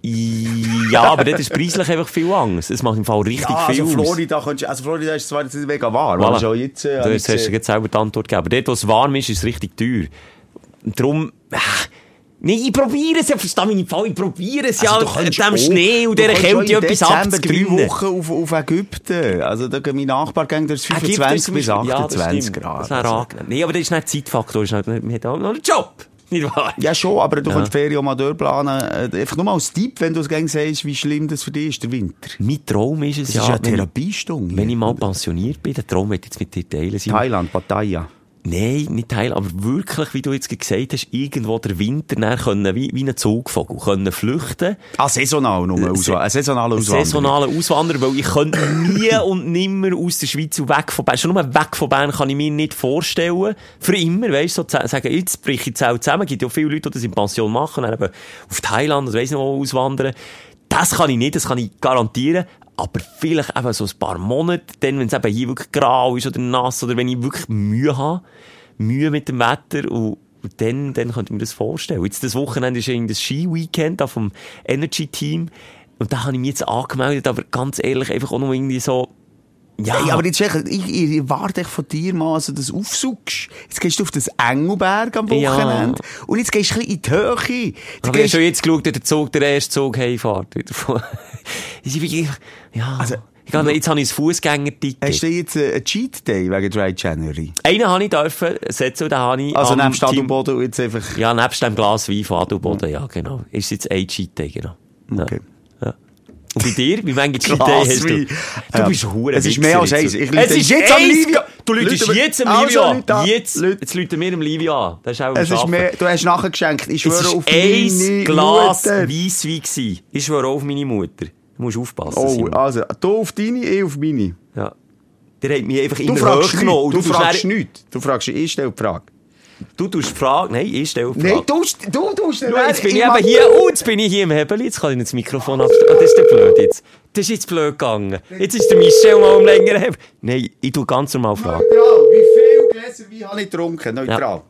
Ja, aber das ist preislich einfach viel Angst. Es macht im Fall richtig Ja, viel also aus. Florida, kannst, also Florida ist zwar jetzt nicht mega warm, Voilà. aber schon jetzt... Äh, Du hast jetzt, dir jetzt selber die Antwort gegeben. Aber dort, wo es warm ist, ist es richtig teuer. Und darum... Äh, nee, ich probiere es ja, versteh mich nicht falsch, ich probiere es ja, Also, mit du kannst dem auch- Schnee und du dieser kannst Kälte schon im etwas Dezember abzugewinnen. drei Wochen auf, auf Ägypten. Also, da gehen meine Nachbarn gehen durch fünfundzwanzig bis achtundzwanzig Grad. Das wäre Also. angenehm. Nee, aber das ist nicht Zeitfaktor, das ist nicht, man hat auch noch einen Job. Nicht wahr? Ja, schon, aber du Ja. kannst Ferien auch mal durchplanen. Äh, Einfach nur mal als Tipp, wenn du es gern sagst, wie schlimm das für dich ist, der Winter. Mein Traum ist es Das ja, ist ja eine wenn, Therapiestunde. wenn ich mal pensioniert bin, den Traum möchte ich jetzt mit dir teilen. Simon. Thailand, Pattaya. Nein, nicht Teil, aber wirklich, wie du jetzt gesagt hast, irgendwo der Winter näher können, wie, wie ein Zugvogel, können flüchten. Ah, saisonal nur. Se- Ein saisonaler Auswanderer. Saisonaler Auswanderer, weil ich könnte nie und nimmer aus der Schweiz und weg von Bern, schon nur weg von Bern kann ich mir nicht vorstellen. Für immer, weisst du, so zu sagen, jetzt brich ich die Zelt zusammen, gibt ja viele Leute, die das in Pension machen, dann eben auf Thailand oder weiss nicht wo auswandern. Das kann ich nicht, das kann ich garantieren. Aber vielleicht eben so ein paar Monate, dann, wenn es eben hier wirklich grau ist oder nass oder wenn ich wirklich Mühe habe, Mühe mit dem Wetter und, und dann, dann könnte ich mir das vorstellen. Jetzt das Wochenende ist ja das Ski-Weekend vom Energy-Team und da habe ich mich jetzt angemeldet, aber ganz ehrlich einfach auch noch irgendwie so, ja. Hey, aber jetzt, ich, ich, ich warte von dir mal, also das aufsuchst. Jetzt gehst du auf das Engelberg am Ja. Wochenende. Und jetzt gehst du ein bisschen in die Höhe. Jetzt Aber ich habe gehst- schon jetzt geschaut, der Zug, der erste Zug heimfährt. Wieder von- Ich bin wirklich- ja. Also, ich habe, jetzt habe ich ein Fußgänger-Ticket. Hast du jetzt äh, einen Cheat Day wegen Dry January? Einen habe ich dürfen setzen, den habe ich Also am neben Stadt Team- und Boden und jetzt einfach... Ja, nebst dem Glas Wein von Adelboden, ja, genau. Ist jetzt ein Cheat Day, genau. Ja. Okay. Ja. Und bei dir? Wie viele Cheat Day Glas hast du? Wein. Du Ja. bist hure Es ist Wichser mehr als jetzt. eins. Ich Es lüte ist jetzt am eins Livio. ga- Du läutest Lüte- jetzt am Also, Livio an. Leute an. Jetzt, Lüte- jetzt läuten wir am Livio an. Das ist auch am Es ist Arbeiten. mehr, du hast nachher geschenkt. Ich Es schwöre war auf ein meine Glas Mutter. Weisswein gewesen. Ich schwöre auf meine Mutter. Du musst aufpassen, Oh, Simon. also, du auf deine, ich auf meine. Ja. Der hat mich einfach Du immer fragst hochgenommen. nichts. Du tust fragst dann- nichts. Du fragst, ich stelle die Frage. Du tust die Frage. Nein, ich stelle die Frage. Nein, du, du, du, Schau, jetzt bin ich eben hier, oh, jetzt bin ich hier im Hebel, jetzt kann ich nicht das Mikrofon abstellen. Oh, das ist der blöd jetzt. Das ist jetzt blöd gegangen. Jetzt ist der Michel mal um länger Hebel. Nein, ich tu ganz normal Fragen. Neutral. Wie viel Gläser Wein habe ich getrunken? Neutral.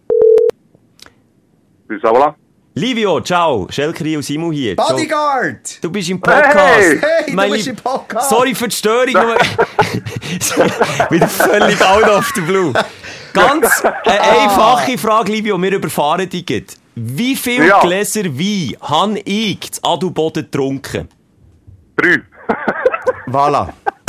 Bis aber. Livio, ciao. Schelker und Simon hier. Ciao. Bodyguard! Du bist im Podcast. Hey! Hey, du Mein bist Lieb- im Podcast. Sorry für die Störung. nur- Wieder völlig out of the blue. Ganz eine einfache Frage, Livio. Wir überfahren dich jetzt. Wie viele Ja. Gläser Wein habe ich zu Adelboden getrunken? Drei. Voilà.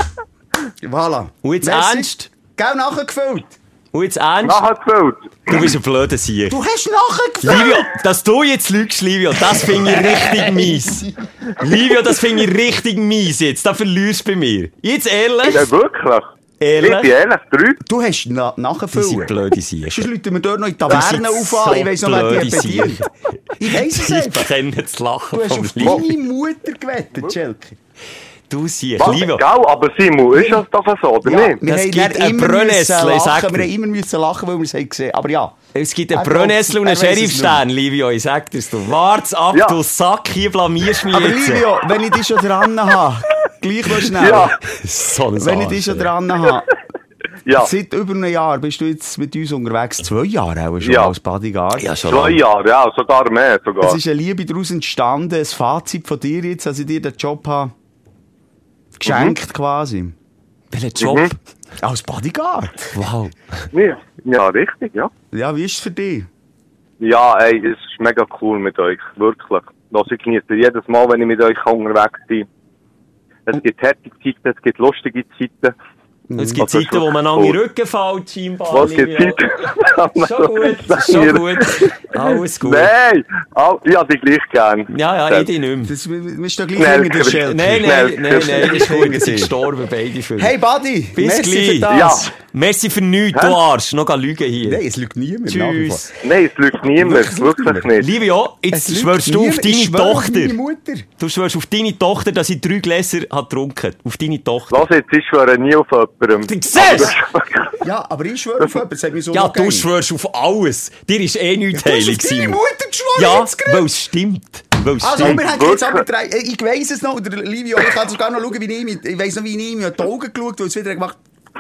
Voilà. Und jetzt Merci. ernst? Gell, nachgefüllt. Und jetzt ernst? Nachher gefüllt. Du bist ein blöder Sieg. Du hast nachgefüllt. Livio, dass du jetzt lügst, Livio, das finde ich richtig mies. Livio, das finde ich richtig mies jetzt. Da verlierst du bei mir. Jetzt ehrlich? Ja, wirklich. Ich bin Ehrlich? ehrlich, drei. Du hast na Die sind nachgefüllt. blöde Siege. Sonst läuten wir dort noch in die Das Taverne sind auf an. Ich weiss noch, wer blöde die hat bedient. Siege. Ich weiss es Ich einfach. kenne das Lachen Du hast vom auf Livio. deine Mutter gewettet, Schelke. Du siehst, Was? Livio. Gell, aber Simon, ist das doch so, oder Ja, nicht? wir Das haben gibt dann ein immer Brennessel, müssen ich sag lachen. Wir dir. haben immer müssen lachen, weil wir es haben gesehen. Aber ja. Es gibt einen Er Brennnessel und einen glaubt- er weiss es Sheriffstern, Livio. Ich sag dir's, du wart's ab, Ja. du Sack, hier blamierst mich Aber jetzt. Livio, wenn ich dich schon dran habe, gleich noch schnell. Ja, So ein Wenn ich dich schon Arsch, dran habe, ja. seit über einem Jahr bist du jetzt mit uns unterwegs. Zwei Jahre auch schon Ja. als Bodyguard. ey. Ja, schon Zwei lange. Jahre, ja, sogar mehr, sogar. Es ist eine Liebe daraus entstanden, ein Fazit von dir jetzt, als ich dir den Job habe geschenkt Mhm. quasi. Welcher Job? Mhm. Als Bodyguard. Wow. Ja, ja, richtig, ja. Ja, wie ist es für dich? Ja, ey, es ist mega cool mit euch, wirklich. Also, ich genieße jedes Mal, wenn ich mit euch unterwegs bin. Es gibt harte Zeiten, es gibt lustige Zeiten. Es gibt Also, Zeiten, wo man an cool. die Rücken fällt, scheinbar. Was gibt Livio. Zeiten? Schon gut, schon gut. Alles gut. Nein, oh, ich hab dich gleich gern. Ja, ja, ich dich nicht mehr. Das, wir stehen gleich Schnell, hinter der Schelke. Nein, Schnell. nein, nein, nein, ist gut. Wir sind Hey. gestorben, beide für Hey Buddy, Bis merci gleich. für das. Ja. Merci für nichts, du Arsch. Noch lügen hier. Nein, es lügt niemand. nach wie vor. Tschüss. Nein, es lügt niemand, Wirklich, es lügt wirklich niemand. nicht. Livio, Es jetzt lügt schwörst du auf niemand. Ich deine schwöre auf Tochter. meine Mutter. Du schwörst auf deine Tochter, dass sie drei Gläser hat getrunken. Auf deine Tochter. Lass jetzt, ich schwöre nie auf jemandem. Du siehst! Ja, aber ich schwöre auf etwas, hat mich so Ja, noch du gegeben. schwörst auf alles. Dir ist eh nichts Du hast heilig, auf deine Simon. Mutter geschworen, Ja, jetzt gerade. weil es stimmt. Weil es Also, stimmt. wir haben jetzt Wirklich? aber drei, ich weiss es noch, der Livio, ich kann sogar noch schauen, wie ich mit, ich weiss noch, wie ich ihm in die Augen geschaut, weil es wieder gemacht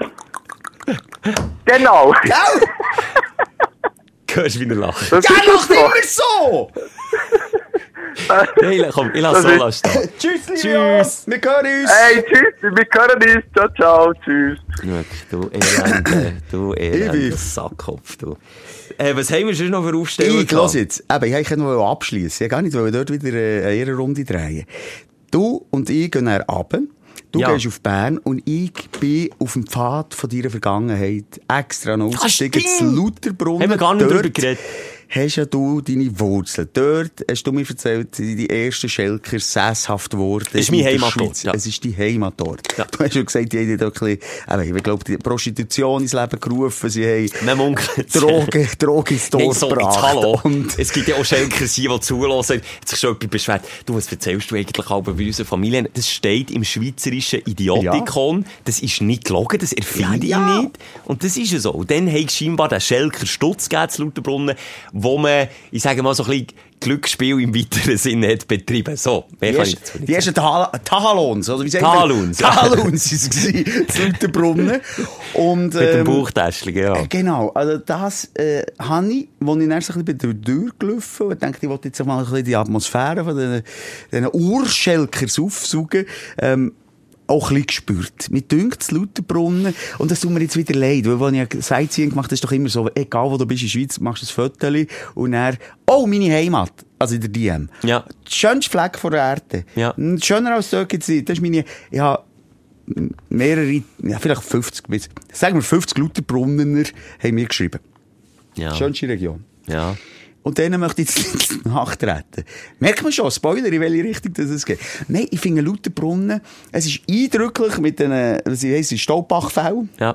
Genau. Gell? Hörst du, wie er lacht. Das Gell, ist macht so. immer so! Hey, komm, ich lass so stehen. Tschüss, Tschüss. Wir hören uns. Hey, tschüss, wir hören uns. Ciao, ciao, tschüss. Du elende, du elende Sackkopf, du. Äh, was haben wir schon noch für Aufstellungen? Ich lass jetzt. Eben, ich wollte noch abschließen. Ich gar nicht, weil wir dort wieder äh, eine Ehrenrunde drehen. Du und ich gehen dann runter. Du Ja. gehst auf Bern und ich bin auf dem Pfad von deiner Vergangenheit extra noch ausgestiegen. stimmt. zu Lauterbrunnen. Haben wir gar nicht Dort drüber geredet. Hast ja du deine Wurzeln. Dort hast du mir erzählt, die ersten Schelker sesshaft wurden. Das ist mein in der Heimatort, Schweiz. ja. Es ist die Heimatort. Ja. Du hast ja gesagt, die haben da ein bisschen, eben, ich glaube, die Prostitution ins Leben gerufen. Sie haben Mein Onkel. Drogen, Drogen ins Dorf Nein, so, jetzt, gebracht. hallo. Und Es gibt ja auch Schelker, die zulassen. Jetzt sich schon etwas beschwert. Du, was erzählst du eigentlich auch bei unserer Familie? Das steht im schweizerischen Idiotikon. Das ist nicht gelogen, das erfinde Ja, ja. ich nicht. Und das ist ja so. Und dann hat es scheinbar den Schelker Stutz gegeben zu Lauterbrunnen, wo man, ich sage mal, so ein bisschen Glücksspiel im weiteren Sinne hat betrieben. So, mehr Die kann ich ersten, dazu nicht die ersten Taha- Tahalons, oder wie sagt Tahalons, ja. Tahalons waren es, zu Lauterbrunnen. Und, Mit dem ähm, Bauchtäschchen, ja. äh, genau, also das äh, habe ich, als ich dann so ein bisschen durch die Tür gelaufen und dachte, ich wollte jetzt mal ein bisschen die Atmosphäre von diesen, diesen Urschelkers aufsaugen, ähm, auch ein bisschen gespürt. Mir dünkt es Lauterbrunnen. Und das tut mir jetzt wieder leid, weil wenn ich Sightseeing gemacht habe, ist doch immer so, egal wo du bist in der Schweiz, machst du ein Foto und dann, oh, meine Heimat. Also in der D M. Ja. Der schönste Fleck von der Erde. Ja. Schöner als dort gibt's nicht. Das ist meine, ich habe mehrere, ja, vielleicht fünfzig, bis- sagen wir fünfzig Lauterbrunnener haben mir geschrieben. Ja. Schönste Region. Ja. Und denen möchte ich jetzt nachtreten. Merkt man schon, Spoiler, in welche Richtung das es geht. Nein, ich finde Lauterbrunnen, es ist eindrücklich mit den, was ich weiss, Staubachfällen. Ja.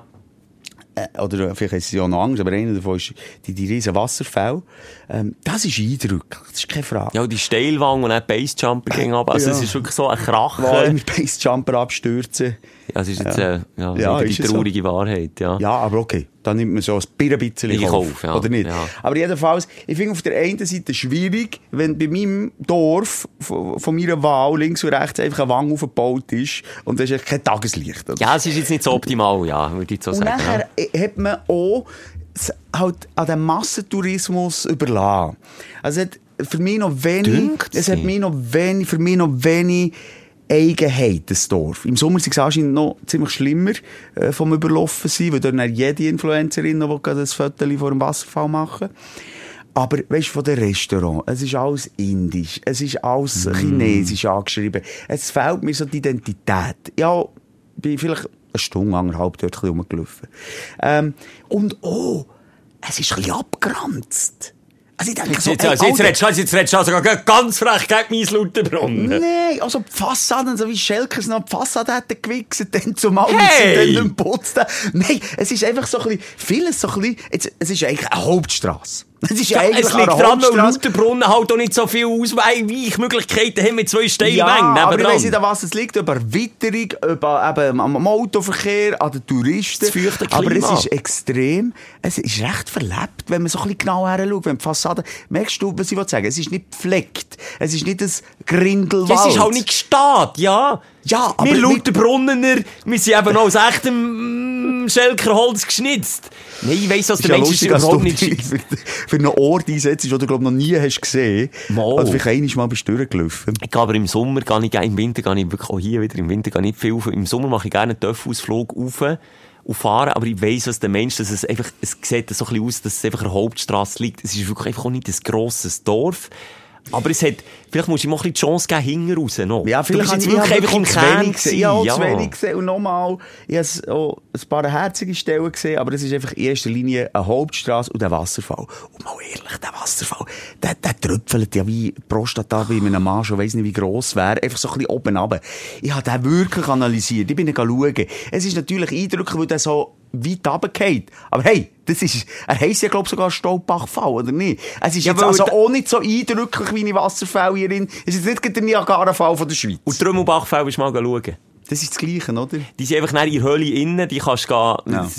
Äh, oder vielleicht ist es ja noch Angst, aber einer davon ist die, die riesen Wasserfälle. Ähm, das ist eindrücklich, das ist keine Frage. Ja, und die Steilwang und auch die Bassjumper ging ab. Also, Ja. es ist wirklich so ein Krachen. Wo immer Bassjumper abstürzen. Ja, es ist jetzt, Ja. äh, ja, Ja, wieder ist die es so. traurige Wahrheit, ja. Ja, aber okay. Dann nimmt man so ein bisschen Ich Kauf, kauf, ja. oder nicht? Ja. Aber jedenfalls, ich finde auf der einen Seite schwierig, wenn bei meinem Dorf von, von meiner Wahl links und rechts einfach ein Wang aufgebaut ist und da ist echt kein Tageslicht. Oder? Ja, es ist jetzt nicht so optimal, ja, würde ich so Und sagen. nachher Ja. hat man auch es halt an den Massentourismus überlassen. Also es hat für mich noch wenig, Dünkt es hat sie? mich noch wenig, für mich noch wenig Eigenheit, das Dorf. Im Sommer ist es anscheinend noch ziemlich schlimmer äh, vom Überlaufen sein, weil dort dann jede Influencerin noch gerade ein Foto vor dem Wasserfall machen. Aber, weißt du, von den Restaurants, es ist alles indisch, es ist alles Mm. chinesisch angeschrieben. Es fehlt mir so die Identität. Ja, bin vielleicht eine Stunde, anderthalb dort ein bisschen rumgelaufen. Ähm, und, oh, es ist ein bisschen abgeranzt. Also ich denke Jetzt, so, jetzt, ey, jetzt, jetzt Alter, redest du, jetzt redest du also ganz frech gegen mein Lauterbrunnen. Nein, also die Fassaden, so wie Schelkers noch die Fassade hätten gewichst, dann zumal Hey! mit sie dann geputzt haben. Nein, es ist einfach so ein bisschen, vieles so ein bisschen, jetzt, es ist eigentlich eine Hauptstrasse. Es ist Ja, eigentlich es liegt eine daran, weil Hauptstrasse. Lauterbrunnen halt auch nicht so viele Ausweichmöglichkeiten haben mit zwei steilen Ja, Wängen aber ich weiss nicht, nebendran. an was es liegt, über Witterung, über eben am am Autoverkehr, an den Touristen. Das feuchte Aber es Klima. ist extrem, es ist recht verlebt, wenn man so ein bisschen genau heranschaut, wenn die Fassade, merkst du, was ich will sagen? Es ist nicht gepflegt, es ist nicht ein Grindelwald. Ja, es ist halt nicht gestaat, ja. Ja, aber wir mit- Lauterbrunnener, wir sind eben noch aus echtem mm, Schelkerholz geschnitzt. Nein, ich weiss, was Es der ist ja Mensch ist lustig, dass überhaupt du nicht... dich für, für einen Ort einsetzt, den du, glaub noch nie hast gesehen. Mal. Also vielleicht einmal mal bist du durchgelaufen. Ich gehe aber im Sommer, gehe ich, im Winter gehe ich wirklich auch hier wieder, im Winter gehe ich nicht viel auf. Im Sommer mache ich gerne einen Töpferausflug rauf und fahren, aber ich weiss, was der Mensch, dass es einfach, es sieht so ein bisschen aus, dass es einfach eine Hauptstrasse liegt. Es ist wirklich einfach auch nicht ein grosses Dorf. Aber es hat, vielleicht musst du ihm auch ein bisschen die Chance geben, hinten raus noch. Ja, Du vielleicht bist habe jetzt ich wirklich einfach im zu Kern wenig gesehen. Ich habe auch gewesen, zu ja. wenig gesehen. Und nochmal, ich habe auch ein paar herzige Stellen gesehen, aber es ist einfach in erster Linie eine Hauptstrasse und ein Wasserfall. Und mal ehrlich, der Wasserfall, der, der tröpfelt ja wie Prostata bei einem Mann, schon weiss nicht, wie gross wäre. Einfach so ein bisschen oben runter. Ich habe den wirklich analysiert. Ich bin ihn schauen. Es ist natürlich eindrücklich, weil der so weit runtergeht. Aber hey, das ist, er heisst ja, glaube ich, sogar Staubbachfall, oder nicht? Es ist Ja, jetzt weil also der- auch nicht so eindrücklich wie eine Wasserfall hierin. Es ist jetzt nicht gerade der Niagara-Fall von der Schweiz. Und Trümmelbachfeld ist mal schauen. Das ist das Gleiche, oder? Die sind einfach nicht in der Höhle innen, die kannst du gehen, Ja. das ist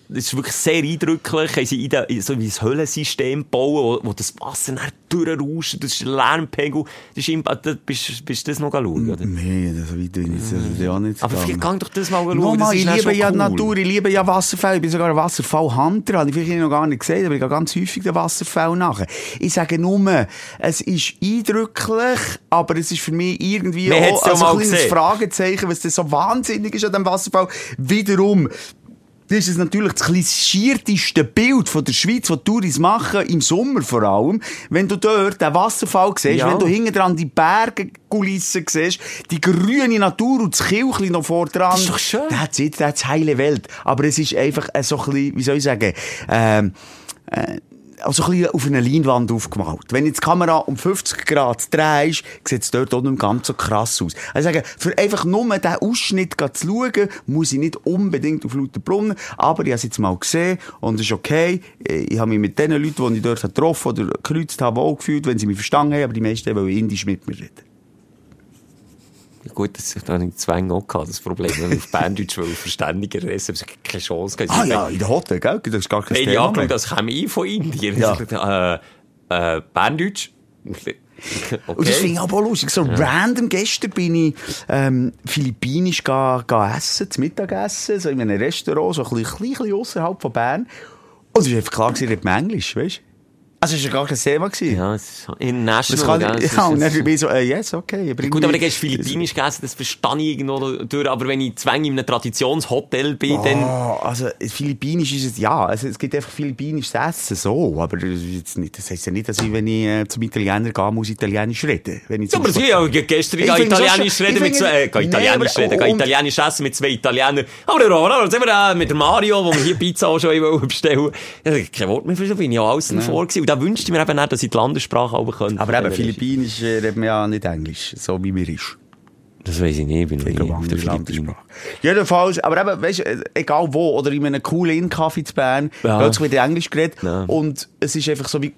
das ist wirklich sehr eindrücklich. Haben sie in der, so wie ein Höhlensystem bauen, wo, wo das Wasser dann durchrauscht, das ist Lärmpegel. Das ist im, da bist, bist du das noch schauen, oder? Nee, das weit bin ich ja nicht. Aber vielleicht kann ich doch das mal schauen. Nochmal, ich liebe ja cool. die Natur, ich liebe ja Wasserfälle. Ich bin sogar ein Wasserfallhunter, habe ich vielleicht noch gar nicht gesehen, aber ich gehe ganz häufig den Wasserfällen nach. Ich sage nur, es ist eindrücklich, aber es ist für mich irgendwie Man auch ja also mal ein kleines gesehen. Fragezeichen, was das so wahnsinnig ist an diesem Wasserfall. Wiederum, das ist natürlich das klischierteste Bild von der Schweiz, das Touris machen, im Sommer vor allem. Wenn du dort den Wasserfall siehst, Ja. wenn du hinten dran die Bergkulissen siehst, die grüne Natur und das Kirchli noch vor dran. Das ist doch schön. That's it, that's heile Welt. Aber es ist einfach äh, so ein bisschen, wie soll ich sagen, ähm, äh, also ein bisschen auf einer Leinwand aufgemalt. Wenn jetzt die Kamera um fünfzig Grad drehst, sieht es dort auch nicht ganz so krass aus. Also ich sage, für einfach nur diesen Ausschnitt zu schauen, muss ich nicht unbedingt auf Lauterbrunnen, aber ich habe es jetzt mal gesehen und es ist okay. Ich habe mich mit den Leuten, die ich dort getroffen oder gekreuzt habe, auch gefühlt, wenn sie mich verstanden haben, aber die meisten wollen Indisch mit mir reden. Gut, das habe ich Zwang auch gehabt, das Problem. Wenn ich auf Berndeutsch verständiger reden, habe ich keine Chance gehabt. Ah ja, in der Hotel, gell? Das ist gar kein Hey, Thema. ja, mehr. das käme ich von Indien. Ja. äh, äh, Berndeutsch. Okay. Und das finde ich aber auch lustig. So ja. random, gestern bin ich ähm, philippinisch ga, ga essen, zum Mittagessen, so in einem Restaurant, so ein bisschen, ein bisschen ausserhalb von Bern. Und es war einfach klar, ich rede Englisch, weißt du? Also, es war gar kein Thema gewesen. Ja, es ist international. Das kann, gell? ja, und dann bin ich so, äh, yes, okay. Gut, aber dann gehst du Philippinisch gegessen, das verstehe ich irgendwo durch. Aber wenn ich zwäng in einem Traditionshotel bin, oh, dann... Also, Philippinisch ist es, ja. Also, es gibt einfach philippinisches Essen, so. Aber das, ist jetzt nicht, das heisst ja nicht, dass ich, wenn ich äh, zum Italiener gehe, muss Italienisch reden. Wenn ich Ja, aber sie haben gestern Ich finde Italienisch so- reden ich mit finde- zwei, äh, geh Italienisch Nee, aber- reden, geh und- Italienisch essen mit zwei Italienern. Aber ja, oder, sind wir da mit der Mario, wo wir hier Pizza auch schon wollen bestellen. Ja, kein Wort mehr, da bin ich auch außen vor gewesen. Und da wünschte ich mir eben nicht, dass ich die Landessprache auch können. Aber eben, Philippinisch äh, redet man ja nicht Englisch, so wie mir ist. Das weiss ich nicht, ich bin Ich nie glaube, auf der andere Philippinen. Landessprache. Jedenfalls, aber eben, weißt du, egal wo, oder in einem coolen Inn-Café zu Bern, Ja. plötzlich wird Englisch geredet. Ja. Und es ist einfach so wie,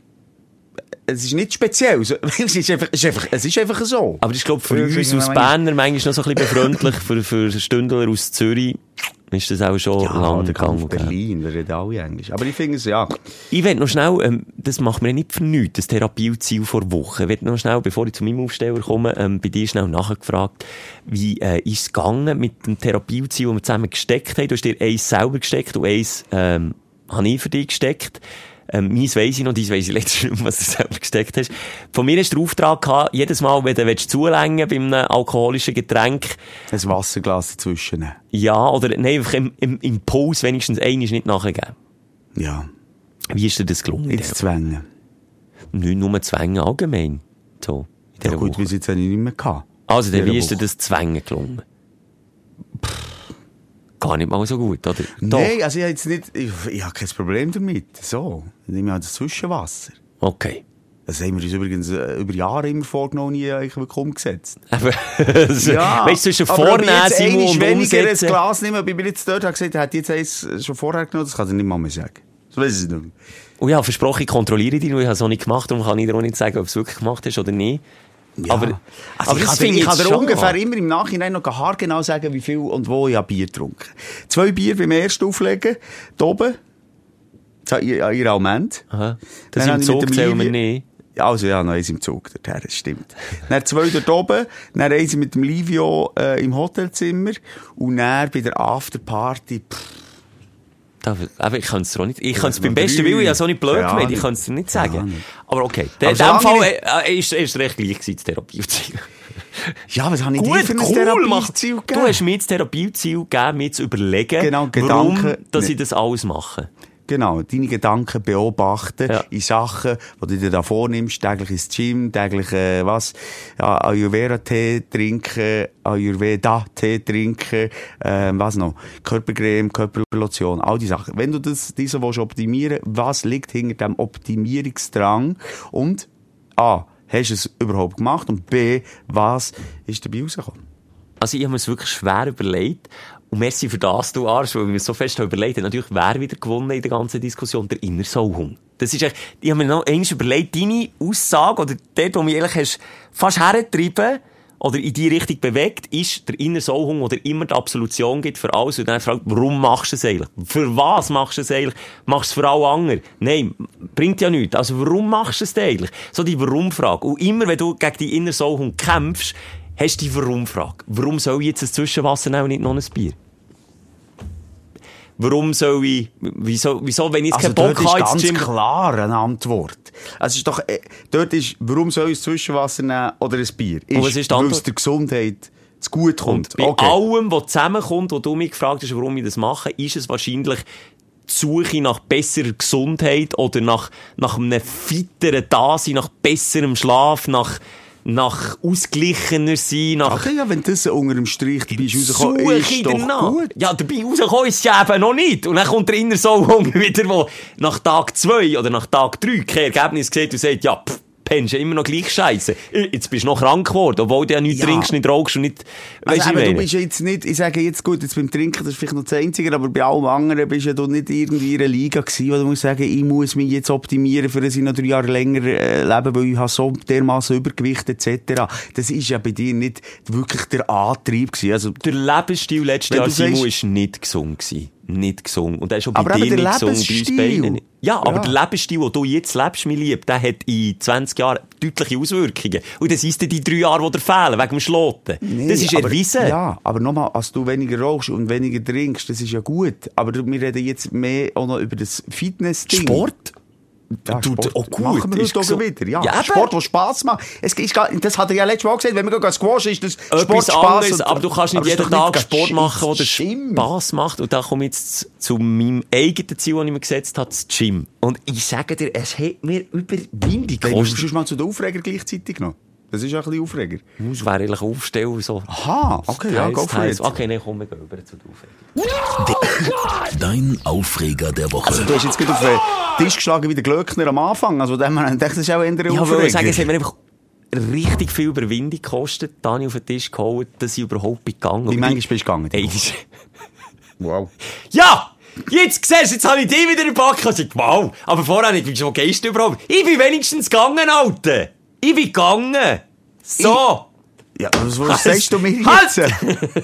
es ist nicht speziell. So, es, ist einfach, es, ist einfach, es ist einfach so. Aber ich glaube, für Für- uns für- aus Berner manchmal noch so ein bisschen befreundlich, für, für Stündler aus Zürich ist das auch schon Ja, lang oder gegangen. auf Berlin, da reden alle Englisch. Aber ich finde es, ja. Ich will noch schnell, ähm, das macht mir nicht für nichts, das Therapieziel vor Wochen. Ich will noch schnell, bevor ich zu meinem Aufsteller komme, ähm, bei dir schnell nachgefragt, wie äh, ist es gegangen mit dem Therapieziel, das wir zusammen gesteckt haben? Du hast dir eins selber gesteckt und eins ähm, habe ich für dich gesteckt. Ähm, meins weiss ich noch, deins weiss ich letztens nicht, was du selber gesteckt hast. Von mir hast du den Auftrag gehabt, jedes Mal, wenn du zulängen bei einem alkoholischen Getränk, Ein Wasserglas dazwischen. ja, oder nein, einfach im, im Impuls wenigstens einmal nicht nachgeben. Ja. Wie ist dir das gelungen? Nicht zu zwängen. Nicht nur Zwänge allgemein. So, in Ja dieser gut, Woche. bis jetzt habe ich nicht mehr gehabt. Also, dann, in wie dieser ist dir Woche. das Zwänge gelungen? Gar nicht mal so gut, oder? Nein, also ich habe jetzt nicht, ich, ich habe kein Problem damit. So. Ich nehme halt das Zwischenwasser. Okay. Das haben wir uns übrigens äh, über Jahre immer vorgenommen, nie eigentlich wirklich umgesetzt. Aber, weißt du, zwischen aber ob ich jetzt Vornehmen einmal und weniger ein Umsetzen. Glas nehmen, ob ich mir jetzt dort habe gesagt, er hat jetzt eins schon vorher genommen, das kann er nicht mal mehr sagen. Das weiss ich nicht mehr. Und ich habe versprochen, ich kontrolliere dich, und ich habe es noch nicht gemacht, darum kann ich dir auch nicht sagen, ob du es wirklich gemacht hast oder nicht. Ja. Aber, also aber ich das kann, finde dir- ich ich kann jetzt dir schon ungefähr an. immer im Nachhinein noch haargenau sagen, wie viel und wo ich Bier getrunken habe. Zwei Bier beim ersten Auflegen, da oben, an ihr Alment. Aha. Das Dann im habe ich mit Zug dem zählen wir Livio- nicht. Also ja, noch eins im Zug dorthin, das stimmt. Dann zwei dort oben, dann eins mit dem Livio äh, im Hotelzimmer und dann bei der Afterparty, pff, Da, aber ich kann es dir auch nicht, ich kann es Ja, beim drei. besten Willen, ich habe so nicht blöd Ja, gemeint, ich nicht. kann es dir nicht Ja, sagen. nicht. Aber okay, in Aber dem solange Fall ich- äh, ist, ist recht gleich gewesen, das Therapieziel. ja, was habe ich dir Gut, für ein cool, Therapieziel mach, gegeben? du hast mir das Therapieziel gegeben, mir zu überlegen, Genau, warum Gedanken- dass Nee. ich das alles mache. Genau, deine Gedanken beobachten Ja. in Sachen, die du dir da vornimmst, täglich ins Gym, täglich, äh, was, ja, Ayurveda-Tee trinken, Ayurveda-Tee trinken, ähm, was noch, Körpercreme, Körperlotion, all die Sachen. Wenn du das, diese willst optimieren, was liegt hinter dem Optimierungsdrang? Und, A, hast du es überhaupt gemacht? Und B, was ist dabei rausgekommen? Also ich habe mir es wirklich schwer überlegt. Und merci für das, du Arsch, weil ich mir so fest habe überlegt habe. Natürlich, wer wieder gewonnen in der ganzen Diskussion? Der Inner Sauhund. Das ist echt, ich habe mir noch einmal überlegt, deine Aussage, oder dort, wo mich ehrlich hast, fast hergetrieben, oder in die Richtung bewegt, ist der innere Sauhung, der immer die Absolution gibt für alles. Und dann fragt, warum machst du es eigentlich? Für was machst du es eigentlich? Machst du es für alle anderen? Nein, bringt ja nichts. Also warum machst du es eigentlich? So die Warum-Frage. Und immer, wenn du gegen die innere Sauhung kämpfst, hast du die Warum-Frage. Warum soll ich jetzt ein Zwischenwasser nehmen und nicht noch ein Bier? Warum soll ich, wieso, wieso, wenn ich jetzt also keinen Bock habe, ist ganz Gym... klar eine Antwort. Also ist doch, äh, dort ist, warum soll ich ein Zwischenwasser nehmen oder ein Bier? Ist, was ist die weil Antwort? es der Gesundheit zu gut kommt. Und bei Okay. allem, was zusammenkommt, wo du mich gefragt hast, warum ich das mache, ist es wahrscheinlich die Suche nach besserer Gesundheit oder nach, nach einem fitteren Dasein, nach besserem Schlaf, nach, nach ausgeglichener sein, nach... Okay, ja, wenn das unter dem Strich dabei ist rausgekommen, Suche ist doch danach. gut. Ja, dabei rausgekommen ist es ja eben noch nicht. Und dann kommt der innere Sauhung wieder, wo nach Tag zwei oder nach Tag drei kein Ergebnis sieht und sagt, ja, pff, pennst ja immer noch gleich scheisse. Jetzt bist du noch krank geworden, obwohl du ja nichts Ja. trinkst, nicht rauchst und nicht... Also Weisst du, eben, wie ich du meine? bist jetzt nicht, ich sage jetzt gut, jetzt beim Trinken, das ist vielleicht noch das Einzige, aber bei allem anderen bist ja du nicht irgendwie in einer Liga gewesen, wo du musst sagen, ich muss mich jetzt optimieren, für dass ich noch drei Jahre länger äh, leben, weil ich habe so dermassen Übergewicht et cetera. Das ist ja bei dir nicht wirklich der Antrieb gewesen. Also, Der Lebensstil letztes Wenn Jahr, du Simon, sagst- ist nicht gesund gewesen. Nicht gesund. Und der ist auch bei Aber dir eben der nicht gesund, bei uns Lebensstil. beiden nicht. Ja, aber Ja. der Lebensstil, den du jetzt lebst, mein Lieb, der hat in zwanzig Jahren deutliche Auswirkungen. Und das ist die drei Jahre, die dir fehlen, wegen dem Schloten. nee, das ist aber, erwiesen. Ja, aber nochmal, als du weniger rauchst und weniger trinkst, das ist ja gut. Aber wir reden jetzt mehr auch noch über das Fitness-Ding. Sport? Ja, Du- Sport. auch gut, Machen wir ist heute auch gesund. wieder. Ja, Ja, eben. Sport, der Spass macht. Es ist gar, das hat er ja letztes Mal gesagt, wenn wir gehen squashen, ist das Sport Etwas Spass. anderes, und- aber du kannst nicht aber es ist jeden doch Tag nicht Sport Gym. machen, der Gym. Spass macht. Und da komme ich jetzt zu meinem eigenen Ziel, das ich mir gesetzt habe, das Gym. Und ich sage dir, es hat mir Überwindung Dann gekostet. musst du mal zu den Aufreger gleichzeitig noch. Das ist ja ein bisschen Aufreger. Das wäre eigentlich Aufstellen, so. Aha, okay, ja, Teils, go for teils. it. Okay, nein, komm, wir gehen über zu der Aufregung. Dein Aufreger der Woche. Also, du hast jetzt gerade auf den Tisch geschlagen wie der Glöckner am Anfang. Also, dem man denkt, das ist auch eher ein Ich Aufreger. wollte sagen, es hat mir einfach richtig viel Überwindung gekostet, Dani auf den Tisch geholt, dass ich überhaupt bin gegangen. Wie Und manchmal ich- bist du gegangen? Ey, das ist- Wow. Ja! Jetzt siehst du, jetzt habe ich dich wieder im Backen. Ich sage, wow. Aber vorher nicht, wieso gehst du überhaupt? Ich bin wenigstens gegangen, Alter. Ich bin gegangen. So. Ja, was, was Halt! sagst du mir jetzt? Halt!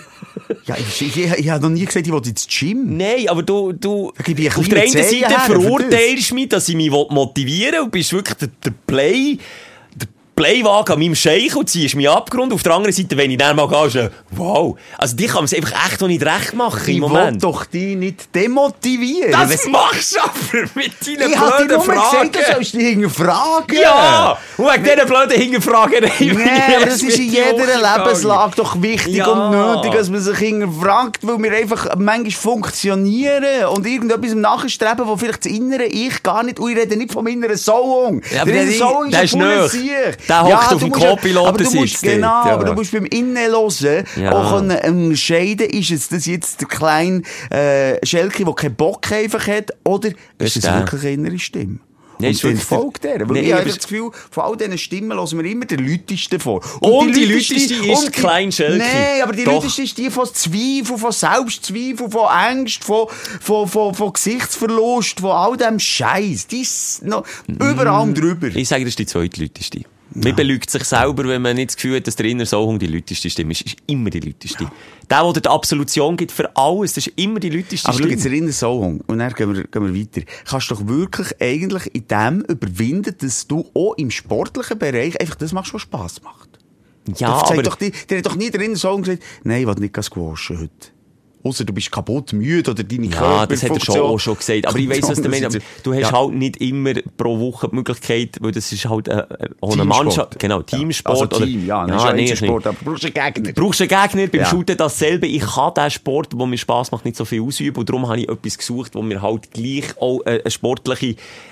Ja, ich, ich, ich, ich habe noch nie gesagt, ich will ins Gym. Nein, aber du, du, Da gebe ich auf ein der einen kleines Seite Zehen her für verurteilst mich, dass ich mich motivieren will und bist wirklich der, der Play, der Playwagen an meinem Scheich und ziehst mich abgrund. Auf der anderen Seite, wenn ich dann mal gehe, ist so, wow. Also, die kann man es einfach echt noch nicht recht machen Ich im will Moment. doch dich nicht demotivieren. Das Was- machst du aber mit deinen ich habe dir blöden nur Fragen. gesagt, du sollst dich hinterfragen. Ja! Und wegen dieser blöden Hinterfragen. Nee, aber das ist in jeder Lebenslage doch wichtig Ja. und nötig, dass man sich hinterfragt, weil wir einfach manchmal funktionieren und irgendetwas nachstreben, wo vielleicht das innere Ich gar nicht, und ich rede nicht vom inneren Sauhung. Ja, aber der der- innere Sauhung der ein ist cooler nahe. Sieg. Der hockt auf du dem musst ja- Co-Piloten aber du musst- sitzt dort, Genau, ja. aber du musst beim Innenhören Ja. auch können entscheiden, ist es das jetzt der kleine äh, Schelke, der keinen Bock einfach hat, oder Das ist ist es der. wirklich eine innere Stimme? Nee, Und ist dann wirklich- folgt der. Weil Nee, ich habe aber- das Gefühl, von all diesen Stimmen hören wir immer den Lütesten vor. Und die Lüteste ist und die- Klein Schelke. Nein, aber die Doch. Lüteste ist die von Zweifel, von Selbstzweifel, von Angst, von, von, von, von Gesichtsverlust, von all dem Scheiß. Die ist noch überall drüber. Ich sage, das ist die zweite Leuteste. Man belügt sich selber, wenn man nicht das Gefühl hat, dass der innere Sauhung die lauteste Stimme ist. Es ist immer die lauteste. Der, der dir die Absolution gibt für alles, das ist immer die lauteste Aber schau, Stimme. jetzt erinnern Sauhung. Und dann gehen wir, gehen wir weiter. Kannst du doch wirklich eigentlich in dem überwinden, dass du auch im sportlichen Bereich einfach das machst, was Spass macht. ja, Der sagt aber... doch, die, der hat doch nie der innere Sauhung gesagt, nein, ich will nicht squashen heute. Ausser du bist kaputt, müde oder deine Ja, das hat er schon, Körperfunktion- auch schon gesagt. Aber ich weiss, was du meinst. Aber du hast Ja. halt nicht immer pro Woche die Möglichkeit, weil das ist halt äh, auch eine Teamsport. Mannschaft. Genau, Teamsport. Also Team, ja, oder, ja, nee, ja ist Sport, nicht. aber du brauchst einen Gegner. Du brauchst einen Gegner, beim Ja. Shooten dasselbe. Ich kann diesen Sport, der mir Spass macht, nicht so viel ausüben. Und darum habe ich etwas gesucht, wo mir halt gleich auch äh, eine sportliche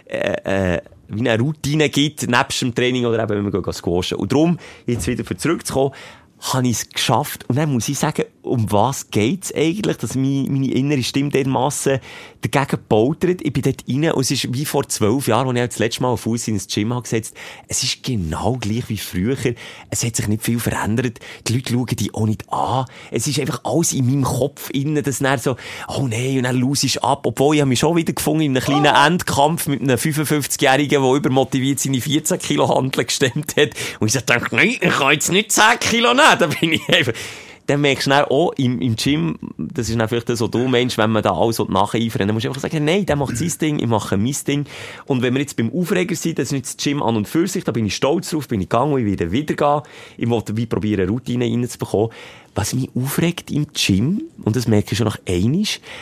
äh, äh, wie eine Routine gibt, nebst dem Training oder eben, wenn wir gehen squashen. Und darum, jetzt wieder für zurückzukommen, habe ich es geschafft. Und dann muss ich sagen, um was geht's eigentlich, dass meine, meine innere Stimme dermassen dagegen poltert. Ich bin dort rein und es ist wie vor zwölf Jahren, als ich das letzte Mal einen Fuß in ein Gym habe gesetzt. Es ist genau gleich wie früher. Es hat sich nicht viel verändert. Die Leute schauen die auch nicht an. Es ist einfach alles in meinem Kopf innen, dass dann so, oh nein, und dann lose ich ab. Obwohl ich habe mich schon wieder gefunden in einem kleinen Endkampf mit einem fünfundfünfzigjährigen, der übermotiviert seine vierzehn Kilo Handeln gestemmt hat. Und ich so dachte, nein, ich kann jetzt nicht zehn Kilo nehmen. da bin ich einfach... Dann merkst du dann auch im, im Gym, das ist dann vielleicht das, was du meinst, wenn man da alles nacheifern, dann musst du einfach sagen, nein, der macht sein Ding, ich mache mein Ding. Und wenn wir jetzt beim Aufreger sind, das ist nicht das Gym an und für sich, da bin ich stolz drauf, bin ich gegangen, ich werde wieder gehen. Ich wollte wie probieren, eine Routine reinzubekommen. Was mich aufregt im Gym, und das merke ich schon nach einmal,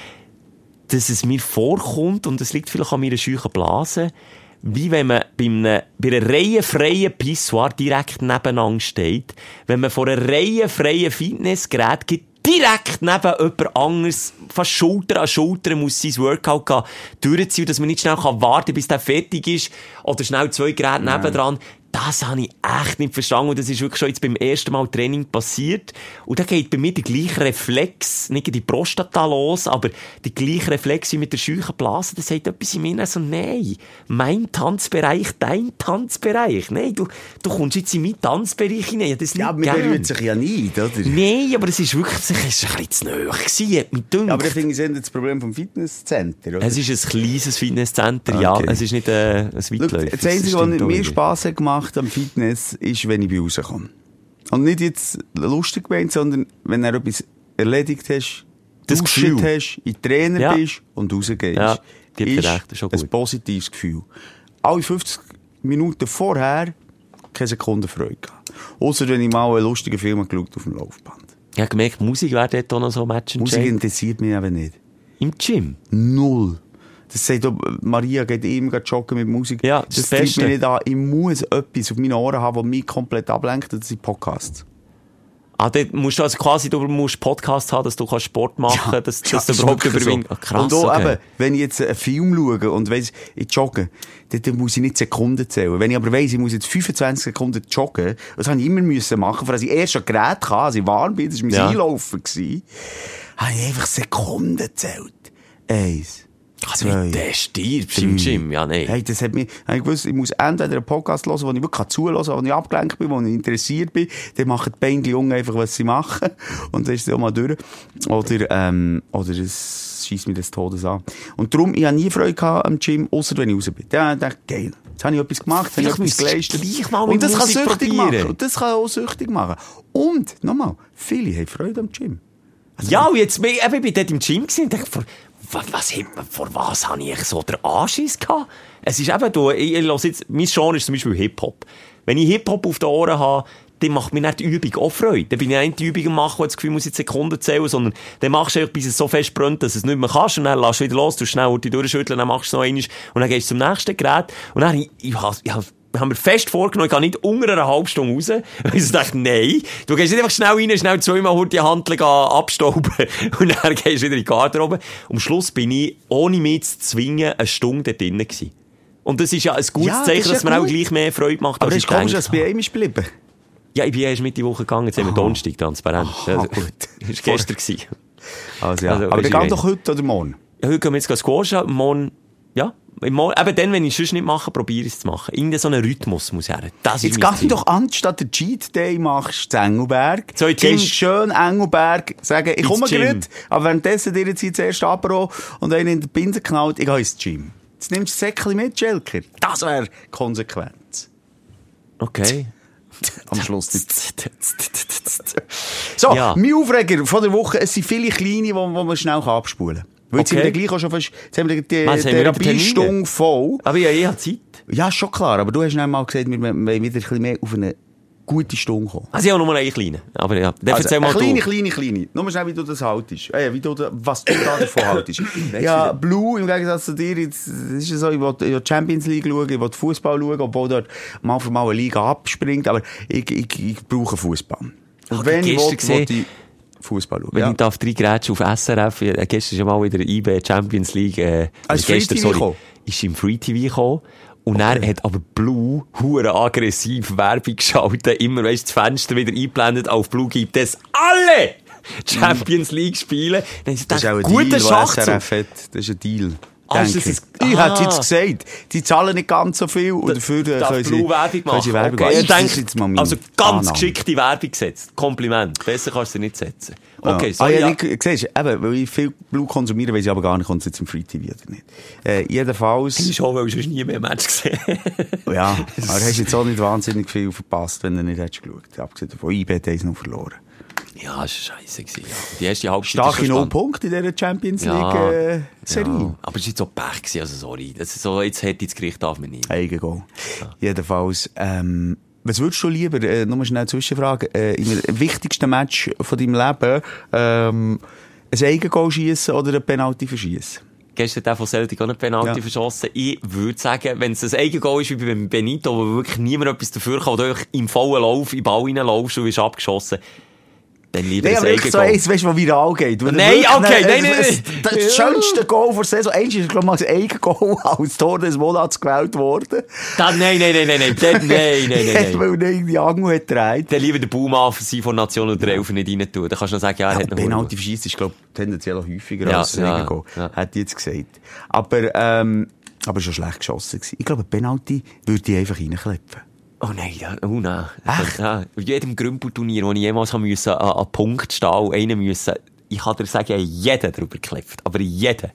dass es mir vorkommt, und das liegt vielleicht an meiner scheuchen Blase, wie wenn man bei, einem, bei einer reihenfreien Pissoir direkt nebeneinander steht, wenn man vor einer reihenfreien Fitnessgerät gibt, direkt neben jemand anderes, fast Schulter an Schulter, muss sein Workout gehen, durchziehen, dass man nicht schnell warten kann, bis der fertig ist, oder schnell zwei Geräte nebendran. Das habe ich echt nicht verstanden. Und das ist wirklich schon jetzt beim ersten Mal Training passiert. Und da geht bei mir der gleiche Reflex, nicht die Prostata los, aber der gleiche Reflex wie mit der scheuchen Blase. Das sagt etwas in mir so, nein, mein Tanzbereich, dein Tanzbereich. Nein, du, du kommst jetzt in meinen Tanzbereich hinein. Das ja, aber man berührt sich ja nicht, oder? Nein, aber es ist wirklich, es ist ein bisschen zu nahe gewesen, mit dünkt. Aber ich finde, es ist das Problem vom Fitnesscenter, oder? Es ist ein kleines Fitnesscenter, okay. Ja. Es ist nicht äh, ein Weitläufer. Das Einzige, was mir Spass hat gemacht am Fitness, ist, wenn ich bei rauskomme. Und nicht jetzt lustig gemeint, sondern wenn du etwas erledigt hast, das Gefühl hast, in Trainer ja. bist und rausgehst, ja, ist recht, ist ein positives Gefühl. Alle fünfzig Minuten vorher keine Sekunde Freude gehabt. Ausser wenn ich mal einen lustigen Film geschaut auf dem Laufband. Ich habe gemerkt, Musik wäre dort auch noch so Match Musik interessiert mich eben nicht. Im Gym? Null. Das sagt auch, Maria geht immer joggen mit Musik. Ja, das, das treibt mich nicht an. Ich muss etwas auf meinen Ohren haben, das mich komplett ablenkt. Das sind Podcasts. Ah, dort musst du also quasi, du musst Podcast haben, dass du kannst Sport machen ja, kannst, dass, ja, dass du überhaupt überwinden so. Ah, krass, und auch okay. eben, wenn ich jetzt einen Film schaue und weiss, ich jogge, dann, dann muss ich nicht Sekunden zählen. Wenn ich aber weiss, ich muss jetzt fünfundzwanzig Sekunden joggen, das habe ich immer müssen machen, weil ich erst ein Gerät hatte, als ich warm bin, das war mein ja. Einlaufen gewesen, habe ich einfach Sekunden gezählt. Eins. Also wie der stirbst im Gym, ja, nein. Hey, das hat mich, ich gewusst, ich muss entweder einen Podcast hören, wo ich wirklich zuhören kann, wo ich abgelenkt bin, wo ich interessiert bin, dann machen die beiden Jungen einfach, was sie machen, und dann ist es auch mal durch. Oder, ähm, oder es scheisst mir des Todes an. Und darum, ich habe nie Freude gehabt am Gym, ausser wenn ich raus bin. Ja, ich dachte, geil. Jetzt habe ich etwas gemacht, jetzt habe ich etwas geleistet. Mal und das kann Musik süchtig probieren. machen. Und das kann auch süchtig machen. Und, nochmal, viele haben Freude am Gym. Also, ja, und jetzt, ich bin dort im Gym gewesen und dachte, vor, was, was, vor was habe ich so den Anschiss gehabt? Es ist eben, du, ich, ich lasse jetzt, mein Genre ist zum Beispiel Hip-Hop. Wenn ich Hip-Hop auf den Ohren habe, dann macht mir nicht die Übung auch Freude. Dann bin ich nicht die Übungen machen, wo das Gefühl, muss jetzt Sekunden zählen, sondern dann machst du einfach, bis es so fest brennt, dass du es nicht mehr kannst, und dann lässt du wieder los, du schnell die durchschütteln, dann machst du es noch einmal, und dann gehst du zum nächsten Gerät, und dann, ich, ich, ich, ich haben wir fest vorgenommen, ich gehe nicht unter einer halben Stunde raus. Und ich dachte, nein. Du gehst nicht einfach schnell rein, schnell zweimal die Handel abstauben und dann gehst du wieder in die Garderobe. Am Schluss bin ich, ohne mich zu zwingen, eine Stunde dort drin gewesen. Und das ist ja ein gutes ja, Zeichen, das dass ja man gut. auch gleich mehr Freude macht, aber als ich komisch, dass du bei einem ist geblieben. Ja, ich bin erst Mitte Woche gegangen, jetzt haben wir Donnerstag, transparent. Aha, also, gut. Das war gestern gewesen. Also, ja. Also, aber wir gehen doch heute oder morgen? Ja, heute gehen wir jetzt squashen, morgen, ja. Morgen, eben dann, wenn ich es sonst nicht mache, probiere ich es zu machen. Irgendein so einen Rhythmus muss her. Das Jetzt ist mein geh Ziel. doch an, statt der Cheat Day machst du Engelberg. So, jetzt Gehst gehst- schön Engelberg, sagen, ich Ins komme Gym. gerade, aber währenddessen dir jetzt zuerst Apero und einen in den Pinsel knallt, ich gehe ins Gym. Jetzt nimmst du das Säckchen mit, Schelker. Das wäre Konsequenz. Okay. Am Schluss nicht. So, Ja. mein Aufreger von der Woche, es sind viele kleine, die man schnell abspulen kann. Weil jetzt Okay. sind wir gleich auch schon fast, jetzt haben wir die Was, haben wir aber Therapiestunde Termine? voll. Aber ja, ich habe Zeit. Ja, ist schon klar, aber du hast dann mal gesagt, wir wollen wieder ein bisschen mehr auf eine gute Stunde kommen. Also ich habe nur einen kleinen. Aber ja, dann Also, erzähl mal eine kleine, du. kleine, kleine. Nur mal schnell, wie du das haltest. Äh, wie du da, was du da davon haltest. Ja, Blue, im Gegensatz zu dir, jetzt, das ist ja so, ich will die Champions League schauen, ich will Fußball schauen, obwohl dort mal für mal eine Liga abspringt, aber ich, ich, ich brauche Fußball. Und Ach, wenn ich gestern will, will gesehen, ich Fußball schauen. Wenn Ja. ich darf drei Grätschen auf S R F, äh, gestern ist ja mal wieder I B Champions League, äh, Als gestern, Free T V gekommen? ist im Free T V gekommen. Und er hat aber Blue hure aggressiv Werbung geschaltet, immer, weisst, das Fenster wieder eingeblendet, auf Blue gibt es alle Champions League Spiele. Dann habe ich Das ist auch gedacht, ein guter Deal, was S R Schachzug. F hat. Das ist ein Deal. Ah, denke ist ich. das ein- Ich Ah. hätte jetzt gesagt, die zahlen nicht ganz so viel und dafür äh, Darf können sie, Blue Werbung können sie machen? Werbung Okay, machen. ich Das denke, ist jetzt mal meine also ganz Annahme. geschickte Werbung gesetzt. Kompliment. Besser kannst du sie nicht setzen. Okay, ja. so ah, ja, ja. nicht, siehst du, eben, weil ich viel Blue konsumiere, weiss ich aber gar nicht, kommt es jetzt im Free T V oder nicht. Äh, jedenfalls... Ich schon, weil du sonst nie mehr Match gesehen. Ja, aber du hast jetzt auch nicht wahnsinnig viel verpasst, wenn du nicht hättest geschaut. Abgesehen davon, I B hat eins noch verloren. Ja, das war scheisse gewesen, ja. Die erste Halbzeit Starke ist schon null spannend. Punkte in dieser Champions Ja, League-Serie. Ja, aber es war jetzt so Pech gewesen, also sorry. Das ist so, jetzt hätte ich das Gericht darf man nicht. Eigengoal. Jedenfalls, ähm, was würdest du lieber, äh, nur schnell Zwischenfrage, äh, im wichtigsten Match von deinem Leben, ähm, ein Eigengoal schiessen oder ein Penalty verschiessen? Gestern der von Celtic auch einen Penalty Ja. verschossen. Ich würde sagen, wenn es ein Eigengoal ist wie beim Benito, wo wirklich niemand etwas dafür kann, wo du einfach im vollen Lauf in den Ball reinlaufst und bist abgeschossen, dann lieber Nein, ein aber wirklich so Eigengoal. eins, weißt du, was viral geht. Wo du Nein, wirklich- okay, äh, nein, nein, es- nein. Das Ja. schönste Goal der Saison, eins ist, glaube ich, mal ein Eigengoal als Tor des Monats gewählt worden. Dann, nein, nein, nein, nein, nein, dann, nein, nein, nein, nein. Weil er irgendwie Angel hat gedreht. Dann lieber den Baumann sein von Nation und der Elfer nicht rein tun. Dann kannst du noch sagen, ja, er Ja, hat noch Penalty verschießt ist, glaube ich, tendenziell auch häufiger Ja, als ein ja, Eigengoal. ja. Hätte ich jetzt gesagt. Aber, ähm, aber schon schlecht geschossen gewesen. Ich glaube, ein Penalty würde ich einfach reinkleppen. Oh nein, ja, oh nein. Echt? Ja, bei jedem Grümpelturnier, wo ich jemals haben müssen, an, an Punkt stehen und einen müssen, ich kann dir sagen, ich habe jeden drüber geklebt. Aber jeden.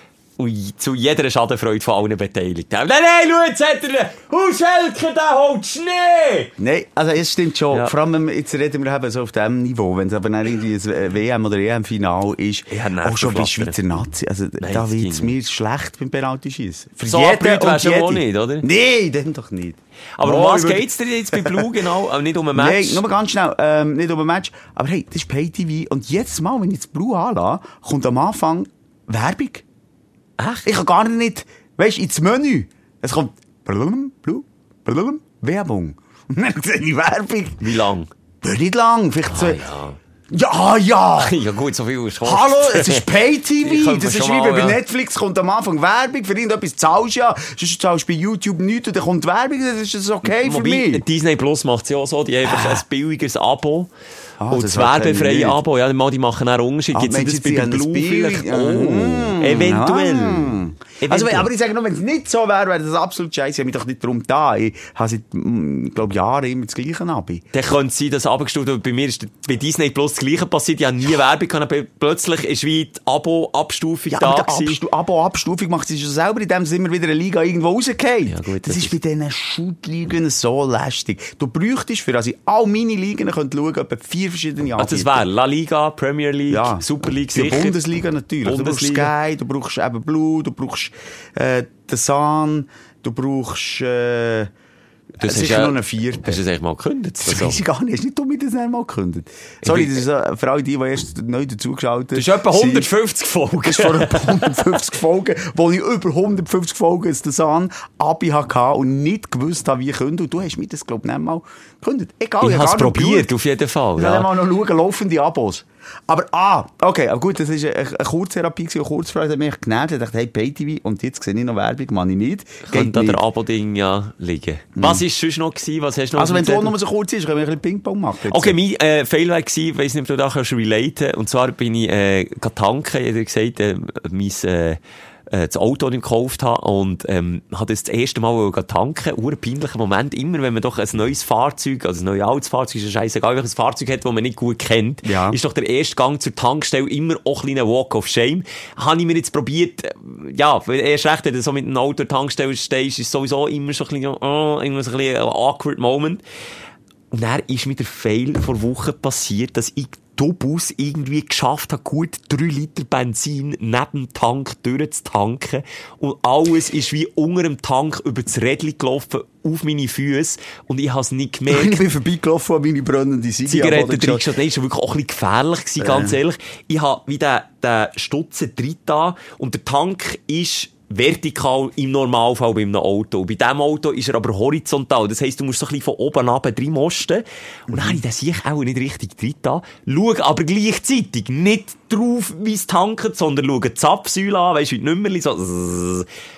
Und zu jeder Schadenfreude von allen Beteiligten. Nein, nein, schau, jetzt hat er den Hauschelker, der holt Schnee! Nein, also es stimmt schon. Ja. Vor allem, wenn wir- jetzt reden wir eben so auf diesem Niveau. Wenn es aber dann irgendwie ein W M- oder E M-Final ist, Ja, nervt auch schon bei das Schweizer Nazi, also Nein, da das wird es ging mir schlecht beim Penalty-Schießen. Für So jeden abgeblüht und wärst du auch jede. nicht, oder? Nein, dann doch nicht. Aber Oh, um was ich würd- geht's dir jetzt bei Blue genau? Aber nicht um ein Nein, Match? nur ganz schnell, ähm, nicht um ein Match. Aber hey, das ist Pay-T V. Und jedes Mal, wenn ich das Blue anlasse, kommt am Anfang Werbung. Echt? Ich kann gar nicht, weißt du, ins Menü. Es kommt blum, blum, blum, Werbung. Und dann sehe ich Werbung. Wie lang? Wird nicht lang, vielleicht so. Ah, ja. Ja, ja! Ja gut, so viel ist kostet. Hallo, es ist Pay-T Ich V. könnte Das ist schon wie mal, bei ja. Netflix, kommt am Anfang Werbung, für irgendetwas zahlst du ja. Sonst zahlst du bei YouTube nichts und dann kommt Werbung, das ist das okay für Wobei, mich. Disney Plus macht es ja auch so, die haben einfach ein billigeres Abo. Ah, und das das werbefreie kenne ich Abo, ja, mal, die machen auch einen Unterschied. Ah, Gibt's meinst das du, bei sie der haben ein Blue Bild? vielleicht? Oh, Mm, eventuell. ah. Also, Eventuell. aber ich sage nur, wenn es nicht so wäre, wäre das absolut scheiße. Ich habe mich doch nicht darum da. Ich habe seit, mm, glaube Jahren immer das Gleiche Abo. Dann könnte es sein, dass abgestuft wird. Bei mir ist bei Disney Plus das Gleiche passiert. Ich habe nie Werbung gehabt, aber plötzlich ist wie die Abo-Abstufung Ja, da aber die gewesen. Abstu Abo-Abstufung macht sie schon selber, indem sie immer wieder eine Liga irgendwo rausgehen. Ja, gut, das, das ist ist- bei diesen Shoot-Ligen so lästig. Du bräuchtest, für dass ich all meine Ligen könnte schauen, etwa vier verschiedene Also das wäre La Liga, Premier League, Ja. Super League Die sicher. Bundesliga natürlich. Bundesliga. Du brauchst Sky, du brauchst eben Blue, du brauchst äh, The Sun, du brauchst äh, Das es hast ist ja- noch eine vierte. Hast du das eigentlich mal gekündigt? Das Also, weiss ich gar nicht. Hast du nicht dumm, das nicht mal gekündigt? Sorry, bin- das ist äh, für alle die, die erst neu dazugeschaltet das ist etwa sind. hundertfünfzig Folgen. Das ist vor etwa hundertfünfzig Folgen, wo ich über hundertfünfzig Folgen das Sun Abi hatte und nicht gewusst habe, wie ich könnte. Und du hast mir das, glaube ich, nicht mal gekündigt. Egal, Ich habe habe es gar nicht probiert, geschaut. auf jeden Fall. Ich Ja. ja. mal noch schauen, laufende Abos. Aber, ah, okay, aber gut, das war eine, eine Kurztherapie, eine Kurzfrage, hat mich genervt. Ich dachte, hey, Pay-T V, und jetzt sehe ich noch Werbung, mache ich nicht. Könnte an nicht. der Abo-Ding ja liegen. Was ist sonst noch gewesen? Was hast du noch Also, wenn auf du dem auch Zettel? nur so kurz ist, können wir ein bisschen Ping-Pong machen. Jetzt. Okay, mein äh, Fail war gewesen, ich weiss nicht, ob du da kannst relaten. Und zwar bin ich äh, tanken, ich habe gesagt, äh, mein, äh, äh, das Auto, das ich gekauft habe, und ähm, habe das das erste Mal tanken. Ein peinlicher Moment, immer wenn man doch ein neues Fahrzeug, also ein neues altes Fahrzeug, ist ja scheissegal, welches Fahrzeug hat, das man nicht gut kennt, Ja. ist doch der erste Gang zur Tankstelle immer auch ein kleiner Walk of Shame. Habe ich mir jetzt probiert, äh, ja, weil erst recht, wenn du so mit einem Auto an der Tankstelle stehst, ist sowieso immer so ein bisschen, oh, immer so ein bisschen ein awkward Moment. Und dann ist mir der Fail vor Wochen passiert, dass ich Tobus irgendwie geschafft habe, gut drei Liter Benzin neben dem Tank durchzutanken. Und alles ist wie unter dem Tank über das Rädchen gelaufen, auf meine Füße. Und ich habe es nicht gemerkt. Ich bin vorbeigelaufen an meine brennende Zigaretten drin geschaut. Nein, das war wirklich auch ein bisschen gefährlich gewesen, ganz ehrlich. Ich habe wie den, den Stutzen drin da und der Tank ist vertikal im Normalfall bei einem Auto. Bei diesem Auto ist er aber horizontal. Das heisst, du musst so ein bisschen von oben runter reinmosten. Und dann habe ich den sich auch nicht richtig drin da. Schau aber gleichzeitig nicht drauf, wie es tankt, sondern schau die Zapfsäule an, weisst du, wie die Nummerli so.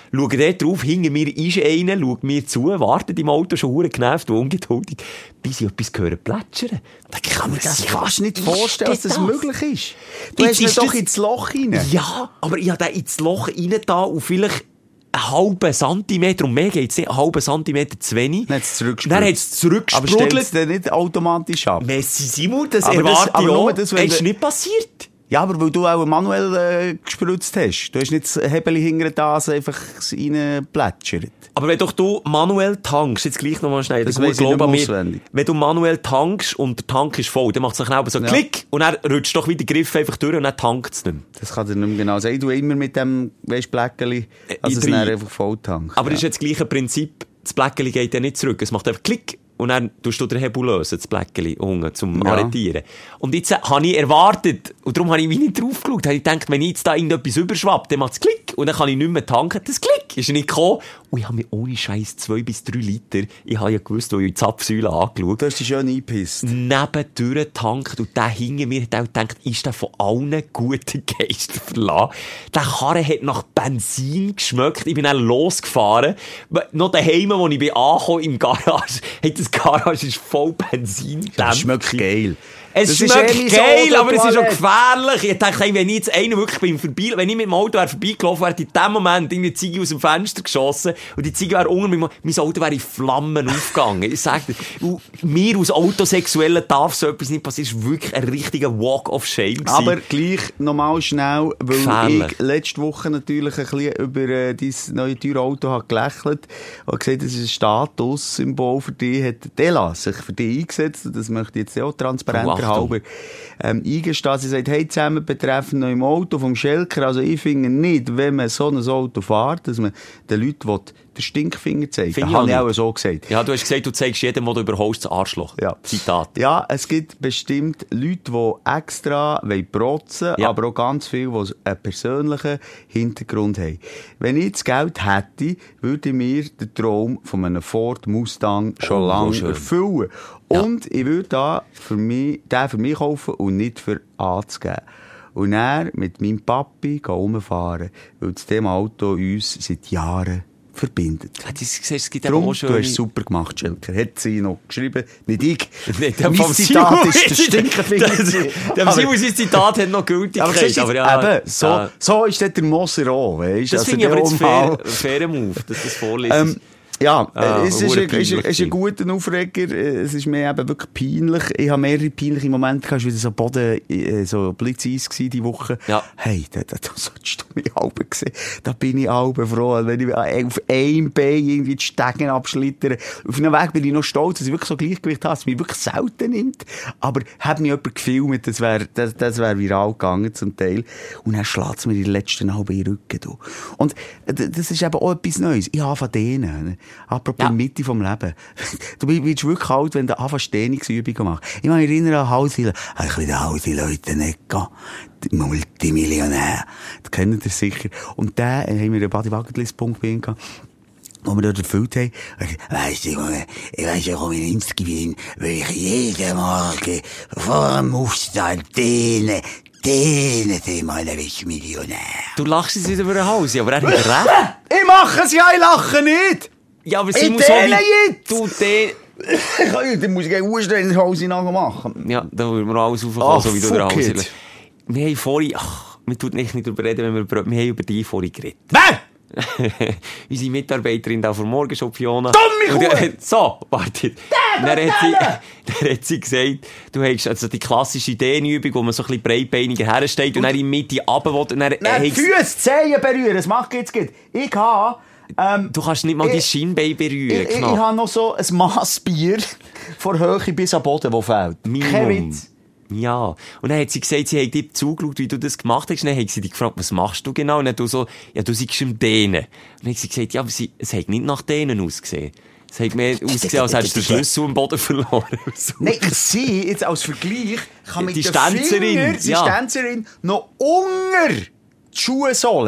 schaue dort drauf, hinter mir ist einer, schaut mir zu, wartet im Auto schon verdammt genervt und ungeduldig, bis ich etwas höre plätschern. Da kann man Das kannst du nicht vorstellen, dass das, das möglich ist. Du Jetzt hast ihn ist doch das- ins Loch rein. Ja, aber ich habe den ins Loch rein da und vielleicht einen halben Zentimeter, und mehr geht's nicht, einen halben Zentimeter zu wenig. Dann hat es zurückgesprudelt. Dann hat es Aber stellt es zurückgesprudelt. dann nicht automatisch ab? Messi Simon, das Aber das- erwarte aber ich nur auch. das, wenn Das ist du- nicht passiert. Ja, aber weil du auch manuell äh, gespritzt hast. Du hast nicht das Hebel hinter das einfach reinplätschert. Aber wenn doch du manuell tankst, jetzt gleich nochmal schnell, Das der gute weiss ich Glaube an nicht mir, mehr auswendig. wenn du manuell tankst und der Tank ist voll, dann macht es nachher aber so Klick und dann rutscht doch wieder der Griff einfach durch und dann tankt es nicht mehr. Das kann dir nicht mehr genau sagen. Ich tue immer mit dem, weisst, Bläckeli, also es ich dann drehe. einfach voll tankt. Aber ja. das ist jetzt das gleiche Prinzip, das Bläckeli geht ja nicht zurück, es macht einfach Klick. Und dann tust du den Hebel lösen, das Bläckeli unten, zum Ja. Arretieren. Und jetzt äh, habe ich erwartet, und darum habe ich wie nicht drauf geschaut, habe ich gedacht, wenn ich jetzt da irgendetwas überschwappt, dann macht es Klick, und dann kann ich nicht mehr tanken. Das Klick ist nicht gekommen. Und ich habe mir ohne Scheiß zwei bis drei Liter, ich habe ja gewusst, wo ich die Zapfsäule angeschaut, Du hast dich schön eingepisst. nebendurch getankt, und der hinter mir hat auch gedacht, ist der von allen guten Geistern verlassen. Der Karre hat nach Benzin geschmeckt. Ich bin dann losgefahren. Noch daheim, wo ich bin angekommen, im Garage, hat das Garage ist voll Benzin. Das schmeckt geil. Es Das ist schmeckt eh wie so geil, aber es ist auch Autotoilette. gefährlich. Ich dachte, hey, wenn ich jetzt einen wirklich beim Vorbei, wenn ich mit dem Auto wäre vorbeigelaufen, wäre in dem Moment irgendwie die Ziege aus dem Fenster geschossen und die Ziege wäre unter mir, mein Auto wäre in Flammen aufgegangen. Ich sag dir, und mir als Autosexuellen darf so etwas nicht passieren. Es war wirklich ein richtiger Walk of Shame gewesen. Aber gleich nochmal schnell, weil Gefährlich. ich letzte Woche natürlich ein bisschen über äh, dein neue teure Auto habe gelächelt und gesagt, das ist ein Statussymbol für dich, hat Dela sich für dich eingesetzt, und das möchte ich jetzt auch transparenter Oh, Achtung. halber ähm, eingestehen. Sie sagt, hey, zusammen betreffend neuem Auto vom Schelker, also ich finde nicht, wenn man so ein Auto fährt, dass man den Leuten will, den Stinkfinger zeigen. Finde Das ich habe ich auch auch nicht. so gesagt. Ja, du hast gesagt, du zeigst jedem, wo du überholst, das Arschloch. Ja. Zitat. Ja, es gibt bestimmt Leute, die extra protzen, Ja. aber auch ganz viele, die einen persönlichen Hintergrund haben. Wenn ich das Geld hätte, würde ich mir den Traum von einem Ford Mustang schon Oh, lange schön. erfüllen. Ja. Und ich würde da für mich, den für mich kaufen und nicht für anzugeben. Und dann mit meinem Papi rumfahren, weil das Thema Auto uns seit Jahren verbindet. Ja, das, siehst, es gibt eben Darum, auch du schöne... hast super gemacht, Schelker. Hat sie noch geschrieben, nicht ich. Nee, der Mein vom Zitat Simon- ist der Stinkefinger. Das- Der Aber- Simon, sein Zitat hat noch Gültigkeit. Aber siehst du, aber ja, eben, so, ja. so ist dort der Moser auch, weisst? Das Also finde ich aber der jetzt auch mal- fair, fairer Move, dass das vorliest. Ähm, ja, Ah, es ist ein, verdammt ist, ein, ist ein peinlich guter Aufreger. Es ist mir eben wirklich peinlich. Ich habe mehrere peinliche Momente gehabt. Es war wieder so Boden, äh, so Blitzeis gewesen diese Woche. Ja. Hey, da, da, da solltest du mich halb sehen. Da bin ich halb froh. Wenn ich auf einem Bein irgendwie die Stegen abschlittern. Auf einem Weg bin ich noch stolz, dass ich wirklich so Gleichgewicht habe, dass es mich wirklich selten nimmt. Aber hat mich jemand gefilmt, das wäre, das, das wäre viral gegangen zum Teil. Und dann schlägt es mir in den letzten halben Rücken. Du. Und äh, das ist eben auch etwas Neues. Ich habe von denen. Apropos Ja. Mitte vom Leben. Du wirst wirklich alt, wenn du anfängst Dehnungsübungen machst. Ich kann mich erinnern an Hausi, ich will den Hausi Leute nicht gehen. Die Multimillionär. Das kennt ihr sicher. Und da haben wir einen Body-Bucket-List-Punkt bei ihm gehabt, wo wir dort erfüllt haben. Weisst du, ich weiss, ich komme in Insta gewesen, weil ich jeden Morgen vor dem Aufstehen dehne, dehne, dreimal ein Millionär. Du lachst jetzt wieder über den Hals, aber er hat recht. Ich mache es ja, ich lache nicht! Ja, aber Ich Simon, so dehne wie jetzt! du den... Dann muss ich gegen Urstein Hause nachmachen. Ja, da würden wir alles aufkommen, Ah, so wie du den fuck Hals it. hast. Wir haben vorhin... Ach, wir tun nicht darüber reden, wenn wir über... Wir haben über die vorhin geredet. Wer? Unsere Mitarbeiterin da vom Morgenshop, Fiona. Dumme Und Kuh! der- So, wartet. Dann hat, sie, dann hat sie gesagt, du hast also die klassische Dehnübung, wo man so ein bisschen breitbeiniger hersteht und dann in die Mitte runter will. Und dann, Nein, äh, Füße, Zehen berühren, das macht jetzt gut. Ich habe, ähm, du kannst nicht mal Ich- die Schienbein ich, berühren. ich, ich knapp. habe noch so ein Massbier von Höhe bis am Boden, das fehlt. Kein Minimum. Witz. Ja. Und dann hat sie gesagt, sie hat dir zugeschaut, wie du das gemacht hast. Und dann hat sie dich gefragt, was machst du genau? Und dann hat du so, ja, du siehst im Dehnen. Und dann hat sie gesagt, ja, aber sie, es hat nicht nach Dehnen ausgesehen. Es hat mehr ausgesehen, als hättest du den Schlüssel im Boden verloren. So. Nein, ich sehe jetzt als Vergleich, kann mit Die den Tänzerin, Fingern, die ja. Tänzerin noch unter die Schuhsohle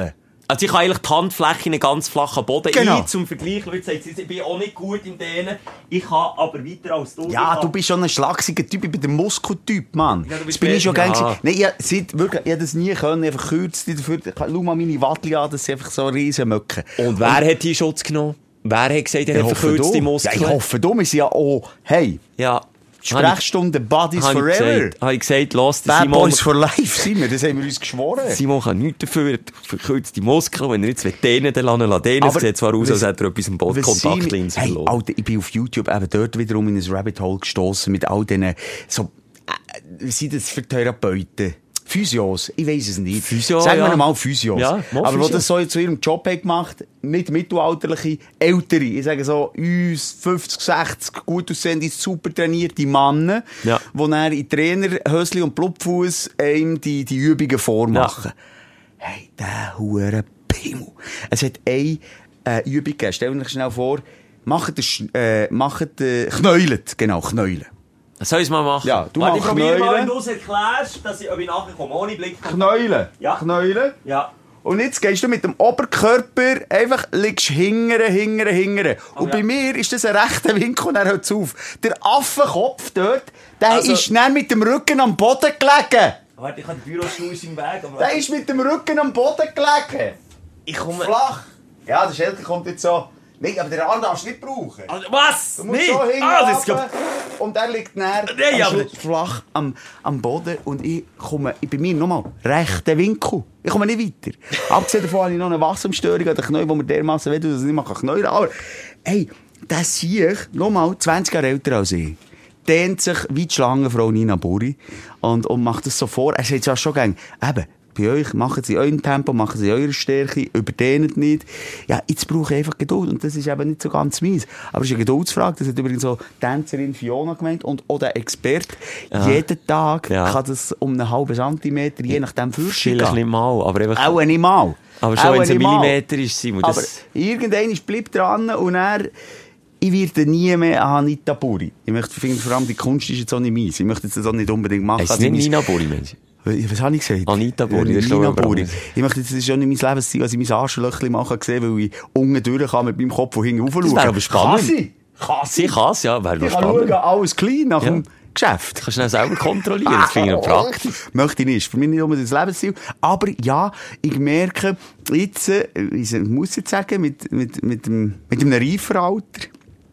Also ich kann eigentlich die Handfläche in einen ganz flachen Boden. Genau. Ich zum Vergleich, Leute sagen, ich bin auch nicht gut in denen. Ich kann aber weiter als du. Ja, ich du bist schon ein schlagsiger Typ, ich bin der Muskeltyp, Mann. Ja, du bist das bin ich schon ja. gern gewesen. Nein, ich, seit, wirklich, ich hab das nie können, einfach kürzt dafür. Schau mal meine Wattli an, das sind einfach so riesen Möcken. Und wer Und, hat die Schutz genommen? Wer hat gesagt, er hat verkürzte Muskeln? Ja, ich hoffe, du, wir sind ja auch, hey, ja. Sprechstunde Buddies Habe Forever. Habe ich gesagt, los, Bad Simon... Boys for Life sind wir, das haben wir uns geschworen. Simon kann nichts dafür, verkürzte Muskeln, wenn er jetzt dehnen, dann lassen er dehnen. Es sieht zwar aus, als hätte er etwas im Boden Kontaktlinsen hey, verloren. Alter, ich bin auf YouTube eben dort wiederum in ein Rabbit Hole gestossen mit all diesen, so, äh, wie sind das für Therapeuten? Physios, ich weiss es nicht. Physio, Sagen wir ja. mal Physios. Ja, aber Physio. die das so zu ihrem Job haben gemacht, nicht mittelalterliche, ältere, ich sage so, uns fünfzig, sechzig, gut aussehende, super trainierte Männer, Ja. die dann in Trainerhösli und Blutfuss einem die, die Übungen vormachen. Ja. Hey, der hure Pimmel. Es hat eine äh, Übung gegeben, stell dir schnell vor, macht den, äh, macht den, knäulet, genau, knäulen. Soll ich es mal machen? Ja, du Warte, machst ich probiere mal, Knäulen. wenn du es erklärst, dass ich, ob ich nachher komme, ohne Blick. Knäulen. Ja. Knäulen. Ja. Und jetzt gehst du mit dem Oberkörper einfach, liegst hingere, hingere, hingere. Oh, und ja. bei mir ist das ein rechter Winkel und er hört auf. Der Affenkopf dort, der Also- ist dann mit dem Rücken am Boden gelegen. Warte, ich habe die Bürostuhl im Weg. Aber Der ist mit dem Rücken am Boden gelegen. ich komme... Flach. Ja, der Schelke kommt jetzt so. Nein, aber der Arm darfst du nicht brauchen. Also, was? Du musst Nee. so Ah, das ist hinlaufen. Und er liegt näher Nee, am aber- Schluss flach am, am Boden. Und ich komme, ich bei mir nochmal, rechter Winkel. Ich komme nicht weiter. Abgesehen davon habe ich noch eine Wasserumstörung an den Knäuel, wo mir dermassen wehtut, dass ich nicht mehr knäulen kann. Aber, hey, das sehe ich, nochmal, zwanzig Jahre älter als ich. Dehnt sich wie die Schlangenfrau Nina Buri. Und, und macht das so vor. Er sagt ja schon gern, eben, bei euch, machen sie euer Tempo, machen sie eure Stärke, überdehnt nicht. Ja, jetzt brauche ich einfach Geduld. Und das ist eben nicht so ganz mies. Aber es ist eine Geduldsfrage. Das hat übrigens so die Tänzerin Fiona gemeint. Und auch der Experte. Ja. Jeden Tag Ja. kann das um einen halben Zentimeter, je nachdem, fürchten Vielleicht nicht mal, aber einfach... Auch nicht mal. Aber schon, Auch wenn es ein nicht mal. Millimeter ist, Simon, Aber das... irgendwann bleibt dran und er... Ich werde nie mehr an Anita Buri. Ich möchte, finde, vor allem die Kunst ist jetzt auch nicht meins. Ich möchte jetzt das auch nicht unbedingt machen. Heißt es nicht Nina Buri, Mensch? Was habe ich gesagt? Anita Buri, Ja, das ist Nina doch aber Buri. anders. Ich möchte jetzt, das ist schon nicht mein Lebensziel, als ich mein Arschlöchchen machen gesehen, weil ich unten durch kann mit meinem Kopf von hinten raufschauen. Das wäre aber spannend. Kann sie? Kann Sie kann es, ja, wäre Ich doch kann spannend. schauen, alles clean nach Ja. dem Geschäft. Kannst du schnell selber kontrollieren, das finde ich noch praktisch. Möchte ich nicht. Für mich nicht unbedingt das Lebensziel. Aber ja, ich merke jetzt, äh, ich muss jetzt sagen, mit, mit, mit, dem, mit einem reifen Alter,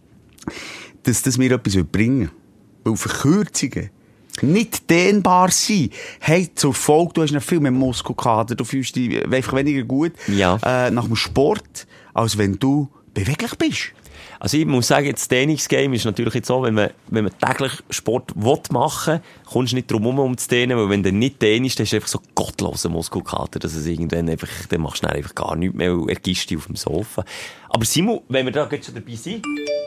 dass das mir etwas bringen will. Weil Verkürzungen nicht dehnbar sind, haben zur Folge, du hast noch viel mehr Muskelkater, du fühlst dich einfach weniger gut Ja. äh, nach dem Sport, als wenn du beweglich bist. Also ich muss sagen, das Trainingsgame ist natürlich jetzt so, wenn man, wenn man täglich Sport will machen, kommst du nicht drum herum, um zu dehnen, weil wenn du nicht dehnst, dann hast du einfach so gottlosen Muskelkater, dass es irgendwann einfach, dann machst du dann einfach gar nichts mehr und ergibst dich auf dem Sofa. Aber Simon, wenn wir da jetzt schon dabei sind,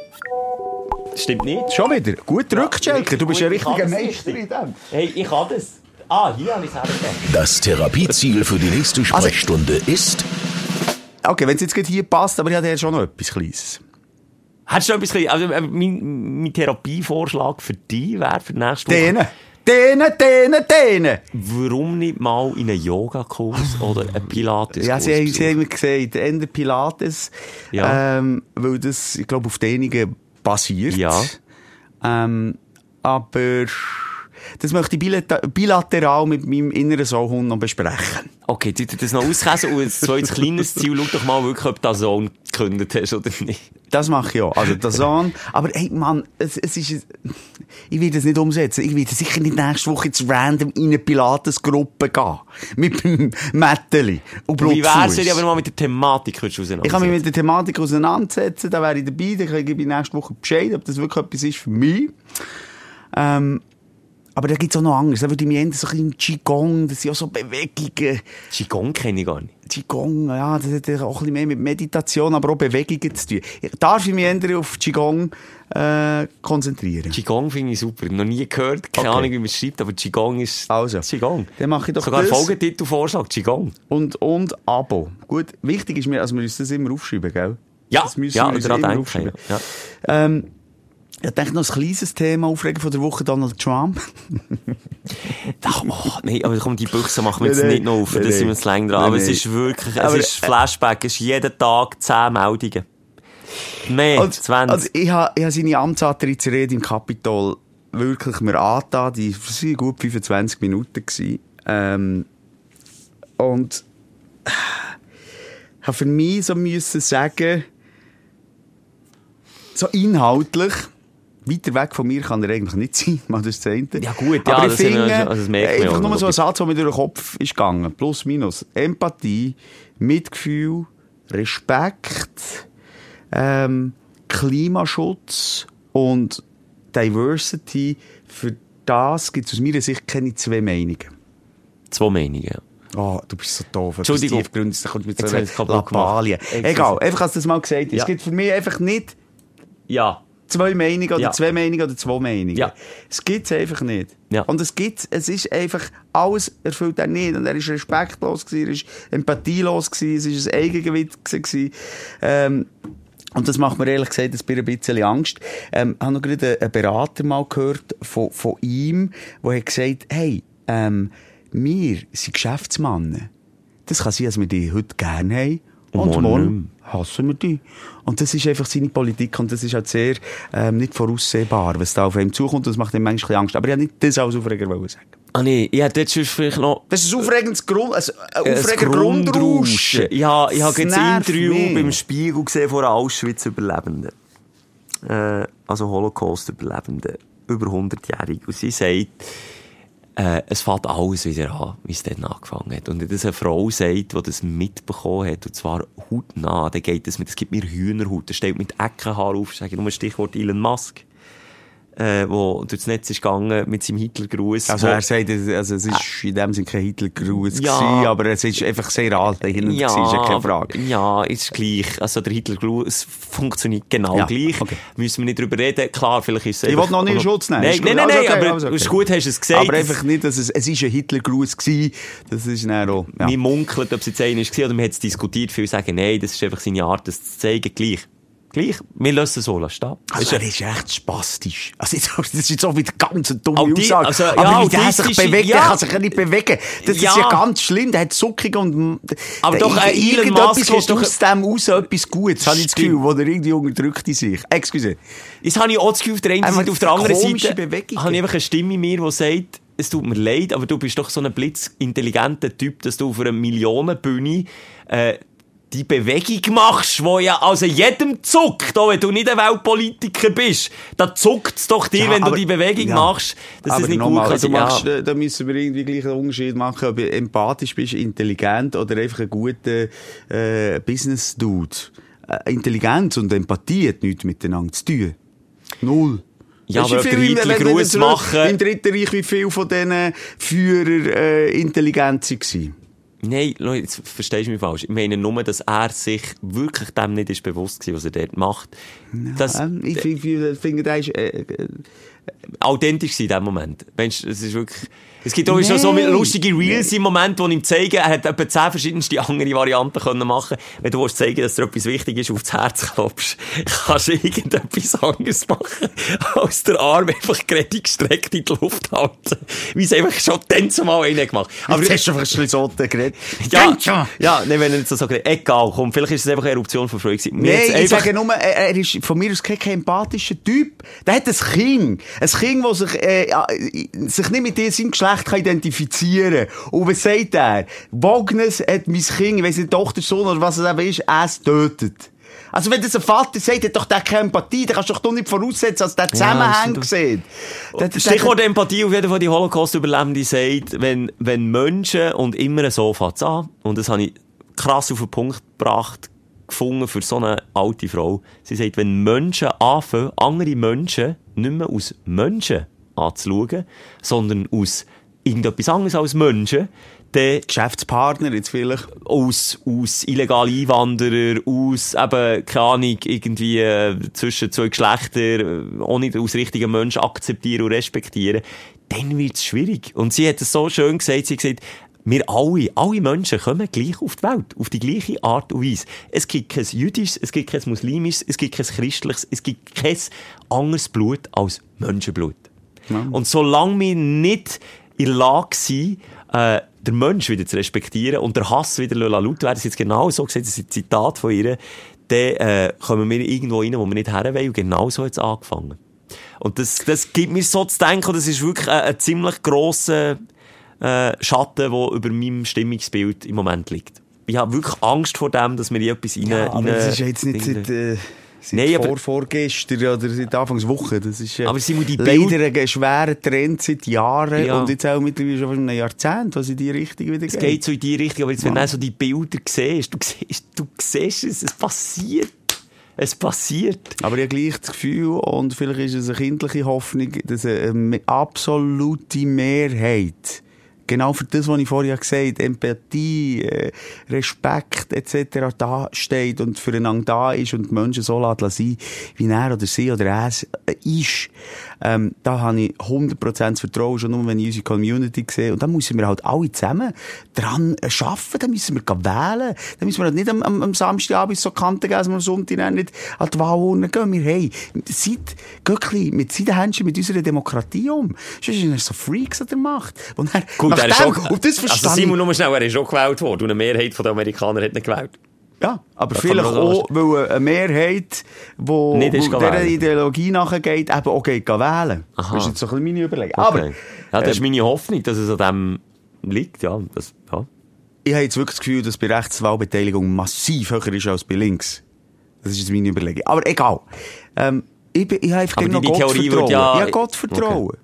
das stimmt nicht. Schon wieder. Gut gedrückt, Ja, Schelke. Du bist ein ich kann richtiger das Meister richtig. in dem. Hey, ich kann das. Ah, hier habe ich es hergebracht. Das Therapieziel für die nächste Sprechstunde ist... Okay, wenn es jetzt gerade hier passt, aber ich habe ja schon noch etwas Kleines. Hättest du noch etwas, also äh, mein, mein Therapievorschlag für dich wäre für nächste Woche... Dehnen. Dehnen, dehnen, dehnen. Warum nicht mal in einen Yoga-Kurs oder einen Pilates-Kurs? Ja, sie, haben- sie besuchen? haben mir gesagt, eher Pilates, Ja. ähm, weil das, ich glaube, auf Dehnungen basiert. Ja. Ähm, aber das möchte ich bilata- bilateral mit meinem inneren Soulhund noch besprechen. Okay, du das noch auskäsen und ein zweites kleines Ziel, schau doch mal wirklich, ob du das Zone gekündigt hast oder nicht. Das mache ich auch. Also, das an. Aber, hey, Mann, es, es ist, ich werde es nicht umsetzen. Ich werde sicher nicht nächste Woche jetzt random in eine Pilates-Gruppe gehen. Mit dem Mätteli und Wie wär's, Blutfuss. wenn du aber mal mit der Thematik würdest Ich kann mich mit der Thematik auseinandersetzen, da wäre ich dabei, dann gebe ich nächste Woche Bescheid, ob das wirklich etwas ist für mich. Ähm, aber da gibt's auch noch anderes. Da würde ich mich eher so ein bisschen Qigong, das sind auch so Bewegungen. Qigong kenne ich gar nicht. Qigong, ja, das hat ja auch ein bisschen mehr mit Meditation, aber auch Bewegungen zu tun. Darf ich mich eher auf Qigong äh, konzentrieren? Qigong finde ich super. Noch nie gehört, keine Okay. Ahnung, wie man es schreibt, aber Qigong ist Also, Qigong. dann mache ich doch Sogar das. Folgetitel-Vorschlag, Qigong. Und, und Abo. Gut, wichtig ist mir, also wir müssen das immer aufschreiben, gell? Ja, das müssen ja, wir uns daran immer denken. aufschreiben. Ja. Ähm, ich denke noch ein kleines Thema aufregen von der Woche, Donald Trump. Ach, oh, nein, aber komm, die Büchse machen wir jetzt Nein, nicht noch auf, nein, das sind wir nein. uns länger dran. Nein, Aber es nein. ist wirklich, es Aber, ist Flashback, es ist jeden Tag zehn Meldungen. Mehr, Also, zwanzig. also ich habe ich ha seine Amtsantrittsrede im Kapitol wirklich mir angetan. Die waren gut fünfundzwanzig Minuten. Gewesen. Ähm, und äh, habe für mich so müssen sagen, so inhaltlich, weiter weg von mir kann er eigentlich nicht sein, mal das zu sagen. Ja gut, ja, aber das ich sind wir- finde, also das merkt man einfach ja, nur so ein aber- Satz, der mir durch den Kopf ist gegangen. Plus, minus. Empathie, Mitgefühl, Respekt, ähm, Klimaschutz und Diversity. Für das gibt es aus meiner Sicht keine zwei Meinungen. Zwei Meinungen, ja. Oh, du bist so doof. Entschuldigung. Tiefgründig, da kommt mit so Jetzt einer habe ich es kaputt gemacht. Lappalien. Excuse. Egal, einfach, dass du das mal gesagt hast. Ja. Es gibt für mich einfach nicht Ja. zwei Meinungen oder Ja. zwei Meinungen oder zwei Meinungen. Ja. Es gibt es einfach nicht. Ja. Und es gibt es ist einfach, alles erfüllt er nicht. Und er ist respektlos gewesen, er ist empathielos gewesen, es ist ein Eigengewicht gewesen. Ähm, und das macht mir ehrlich gesagt ein bisschen Angst. Ähm, ich habe noch gerade einen Berater mal gehört von, von ihm, der hat gesagt, hey, ähm, wir sind Geschäftsmänner. Das kann sein, dass wir die heute gerne haben. Und morgen morgen hassen wir die. Und das ist einfach seine Politik und das ist halt sehr ähm, nicht voraussehbar, was da auf ihm zukommt. Das macht ihm manchmal ein bisschen Angst. Aber ich wollte nicht das als Aufreger sagen. Ah nee, ich hätte jetzt vielleicht noch... Das ist ein aufregendes Grund, ein, ein Ein aufregender Grundrauschen. Ich habe, ich habe jetzt ein nervt Interview mich. beim Spiegel gesehen von einer Auschwitz-Überlebenden. Äh, also Holocaust-Überlebenden. Über hundertjährig. Und sie sagt, äh, es fängt alles wieder an, wie es dann angefangen hat. Und wenn das eine Frau sagt, die das mitbekommen hat, und zwar hautnah, dann geht das mit, es gibt mir Hühnerhaut, das stellt mit Eckenhaar auf, sage ich nur ein Stichwort Elon Musk. Äh, wo durchs Netz ist gegangen mit seinem Hitlergruß. Also wo- er sagt, also es ist in dem Sinne kein Hitlergruß Ja. gewesen, aber es ist einfach sehr anlehnend Ja, gewesen, ist ja keine Frage. ja, ist gleich. Also der Hitlergruß funktioniert genau Ja, gleich. okay. Müssen wir nicht drüber reden. Klar, vielleicht ist es Ich einfach- will noch nicht in Schutz nehmen. Nein, Ist nein, gut. nein, nein, Also okay, aber also okay. es ist gut, hast du es gesagt. Aber einfach nicht, dass es, es ist ein Hitlergruß gewesen, das ist dann auch, ja. Wir munkeln, ob es jetzt einer war oder wir haben es diskutiert. Viele sagen, nein, das ist einfach seine Art, das zu zeigen. Gleich. Gleich. Wir lassen es so stehen. Also er ist echt spastisch. Also das ist jetzt auch wieder ganz eine dumme Audi- Aussage. also, ja, aber wie der sich autistische- bewegt, ja. der kann sich ja nicht bewegen. Das Ja. ist ja ganz schlimm. Der hat Zuckung und... Aber der- doch, äh, Elon irgendetwas, Musk was ist doch- aus dem raus etwas Gutes, habe ich das Stimmt. Gefühl, wo der irgendwie unterdrückt in sich. Excuse. Jetzt habe ich auch das Gefühl, auf der einen Einfach Seite, auf der anderen komische Seite, Bewegungen. habe ich einfach eine Stimme in mir, die sagt, es tut mir leid, aber du bist doch so ein blitzintelligenter Typ, dass du auf einer Millionenbühne, äh, die Bewegung machst, die ja, also jedem zuckt, auch wenn du nicht ein Weltpolitiker bist, da zuckt es doch dir, Ja, wenn du aber- die Bewegung ja. machst, dass Aber es nicht nochmal, gut du kann. machst, Ja. äh, da müssen wir irgendwie gleich einen Unterschied machen, ob du empathisch bist, intelligent oder einfach ein guter äh, Business-Dude. Äh, Intelligenz und Empathie hat nichts miteinander zu tun. Null. Ja, Weisst du, aber wie ob viel- der wenn- wenn- Hitlergruß wenn du machen- Im Dritten Reich, wie viele von diesen Führern äh, intelligent waren? Nein, Leute, jetzt verstehst du mich falsch. Ich meine nur, dass er sich wirklich dem nicht ist bewusst war, was er dort macht. Das, Ähm, ich finde, find, das ist... Äh, äh, authentisch sein in dem Moment. Mensch, es ist wirklich, es gibt auch schon so Nein. lustige Reels im Moment, die ihm zeigen, er hat etwa zehn verschiedenste andere Varianten können machen. Wenn du willst zeigen, dass dir etwas wichtig ist, aufs Herz klopfst, kannst du irgendetwas anderes machen, als der Arm einfach gerade gestreckt in die Luft halten. Wie es einfach schon dann zumal einer gemacht. aber Aber jetzt hast du einfach ein bisschen geredet. ja, Geht schon. ja, nein, wenn er nicht so sagt, egal, komm, vielleicht ist es einfach eine Eruption von Freude gewesen. Mir Nein, jetzt ich einfach- sage nur, er, er ist von mir aus kein, kein empathischer Typ. Der hat ein Kind. Ein Kind, das sich, äh, ja, sich nicht mit dir, seinem Geschlecht kann identifizieren kann. Und was sagt er? Wagner hat mein Kind, ich weiss nicht, Tochter, Sohn oder was es eben ist, es tötet. Also wenn das ein Vater sagt, hat doch der keine Empathie, dann kannst du doch nicht voraussetzen, dass der Zusammenhang stimmt. sieht. Der- der- Stichwort Empathie auf jeden Fall, die Holocaust-Überlebende sagt, wenn, wenn Menschen, und immer so fängt's an, und das habe ich krass auf den Punkt gebracht, gefunden für so eine alte Frau, sie sagt, wenn Menschen anfangen, andere Menschen nicht mehr aus Menschen anzuschauen, sondern aus irgendetwas anderes als Menschen, dann Geschäftspartner jetzt vielleicht. aus, aus illegalen Einwanderer, aus eben, keine Ahnung, irgendwie äh, zwischen zwei Geschlechtern, äh, auch nicht aus richtigen Menschen akzeptieren und respektieren, dann wird's schwierig. Und sie hat es so schön gesagt, sie hat gesagt, wir alle, alle Menschen kommen gleich auf die Welt, auf die gleiche Art und Weise. Es gibt kein jüdisches, es gibt kein muslimisches, es gibt kein christliches, es gibt kein anderes Blut als Menschenblut. Ja. Und solange wir nicht in der Lage sein, äh, den Mensch wieder zu respektieren und der Hass wieder laut werden. Das ist jetzt genau so gesagt, das ist ein Zitat von ihr. Dann äh, kommen wir irgendwo rein, wo wir nicht her wollen. Und genau so hat es angefangen. Und das, das gibt mir so zu denken, und das ist wirklich ein, ein ziemlich grosser äh, Schatten, der über meinem Stimmungsbild im Moment liegt. Ich habe wirklich Angst vor dem, dass wir hier etwas rein... Ja, aber rein, das ist jetzt nicht seit, äh, seit Nein, vor, aber, vorgestern oder seit Anfangswoche. Das ist äh, aber Simon, die leider ein schwerer Trend seit Jahren Ja. und jetzt auch mittlerweile schon fast ein Jahrzehnt, was in die Richtung wieder geht. Es geht so in die Richtung, aber jetzt, wenn Ja. du so die Bilder siehst, du siehst, du siehst es, es passiert. Es passiert. Aber ich habe gleich das Gefühl, und vielleicht ist es eine kindliche Hoffnung, dass eine absolute Mehrheit, genau für das, was ich vorher gesagt habe, Empathie, äh, Respekt et cetera da steht und füreinander da ist und die Menschen so lassen sein, wie er oder sie oder er es ist. Ähm, da habe ich hundert Prozent Vertrauen, schon nur wenn ich unsere Community sehe. Und da müssen wir halt alle zusammen dran arbeiten, da müssen wir wählen. Da müssen wir halt nicht am, am, am Samstagabend so Kanten geben, dass wir am Sonntag nicht an die Wahlurne gehen. Wir hey, seid wirklich mit seinen Händchen mit unserer Demokratie um. Sonst sind er so Freaks an der Macht. Und er, Gut, er ist dem, auch, und das also verstehe Simon, ich. nur schnell, er ist auch gewählt worden und eine Mehrheit der Amerikaner hat ihn gewählt. Ja, aber Das kann vielleicht man auch auch, weil eine Mehrheit, die Nicht ist dieser wählen. Ideologie nachgeht, eben auch geht wählen. Aha. Das ist jetzt so ein bisschen meine Überlegung. Okay. Aber ja, das äh, ist meine Hoffnung, dass es an dem liegt, ja. Das, ja. ich habe jetzt wirklich das Gefühl, dass bei Rechtswahlbeteiligung massiv höher ist als bei links. Das ist jetzt meine Überlegung. Aber egal. Ähm, ich, bin, ich habe einfach Aber noch die Gott Theorie vertrauen. wird ja- Ich habe Gott vertrauen. Okay.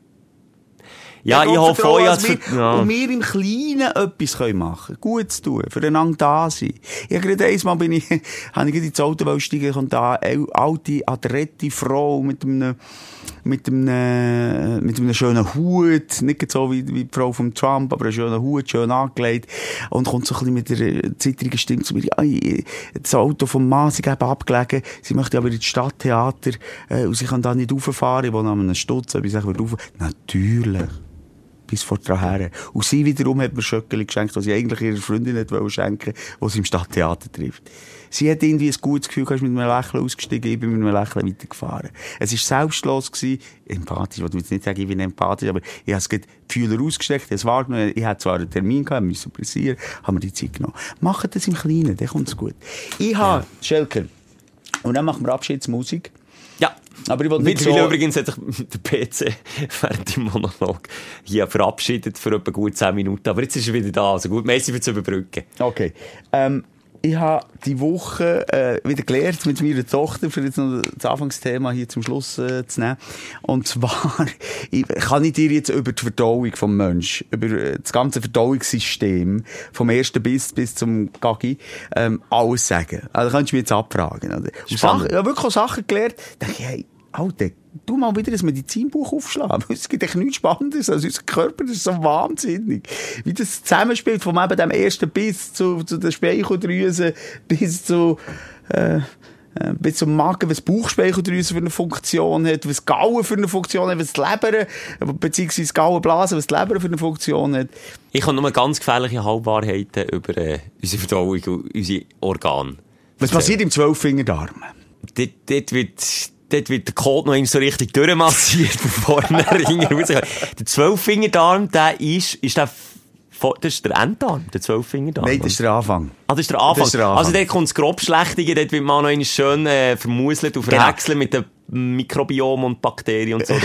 Ja, Gott ich hoffe auch, vertrauen, ja, dass wir, ja. und wir im Kleinen etwas können machen können. Gutes tun, füreinander da sein. Ich habe gerade einmal bin ich, habe ich gerade ins Auto steigen und da eine alte, adrette Frau mit einem, mit einem, mit einem schönen Hut, nicht so wie, wie die Frau von Trump, aber einen schönen Hut, schön angelegt, und kommt so ein bisschen mit einer zittrigen Stimme zu mir, «Ei, das Auto vom Mann, sie eben abgelegen, sie möchte aber ins Stadttheater, äh, und sie kann da nicht rauffahren, ich wohne an einem Stutz, ob ich sage, rauf. Natürlich. Bis vor dran her. Und sie wiederum hat mir Schöckeli geschenkt, was ich eigentlich ihrer Freundin nicht schenken wollte, die sie im Stadttheater trifft. Sie hat irgendwie ein gutes Gefühl, ist mit einem Lächeln ausgestiegen, ich bin mit einem Lächeln weitergefahren. Es war selbstlos gewesen, empathisch, ich will jetzt nicht sagen, ich bin empathisch, aber ich habe es gerade die Fühler ausgestreckt, es war, ich hatte zwar einen Termin gehabt, müssen pressieren, haben wir die Zeit genommen. Macht das im Kleinen, dann kommt es gut. Ich habe, ja. Schelker, und dann machen wir Abschiedsmusik. Ja. Aber ich will nicht Mittlerweile so... übrigens hat sich der P C während dem Monolog hier verabschiedet für etwa gut zehn Minuten. Aber jetzt ist er wieder da. Also gut, merci für zu überbrücken. Okay. Ähm, ich habe die Woche äh, wieder gelernt mit meiner Tochter, für jetzt noch das Anfangsthema hier zum Schluss äh, zu nehmen. Und zwar ich, kann ich dir jetzt über die Verdauung vom Mensch, über äh, das ganze Verdauungssystem, vom ersten Biss bis zum Gaggi, ähm, alles sagen. Also kannst du mich jetzt abfragen. Oder? Sachen, ich habe wirklich auch Sachen gelernt, da denke ich, hey, Alter, du mal wieder ein Medizinbuch aufschlagen. Es gibt echt nichts Spannendes als unser Körper. Das ist so wahnsinnig. Wie das zusammenspielt, vom eben dem ersten Biss zu, zu der Speicheldrüse bis zu, äh, bis zum Magen, was die Bauchspeicheldrüse für eine Funktion hat, was die Gauen für eine Funktion hat, was die Leber, beziehungsweise Gallenblase, was die Leber für eine Funktion hat. Ich habe nur ganz gefährliche Halbwahrheiten über äh, unsere Verdauung und unsere Organe. Was passiert im Zwölffingerdarm? Dort, dort wird... Dort wird der Code noch einmal so richtig durchmassiert, bevor er hinten rauskommt. Der Zwölffingerdarm, der ist, ist der, das ist der Enddarm, der Zwölffingerdarm. Nein, das ist der Anfang. Ah, das ist der Anfang. Das ist der Anfang. Also dort kommt das Grobschlächtige, dort wird man noch einmal schön äh, vermuselt und verhäckselt mit dem Mikrobiom und Bakterien und so.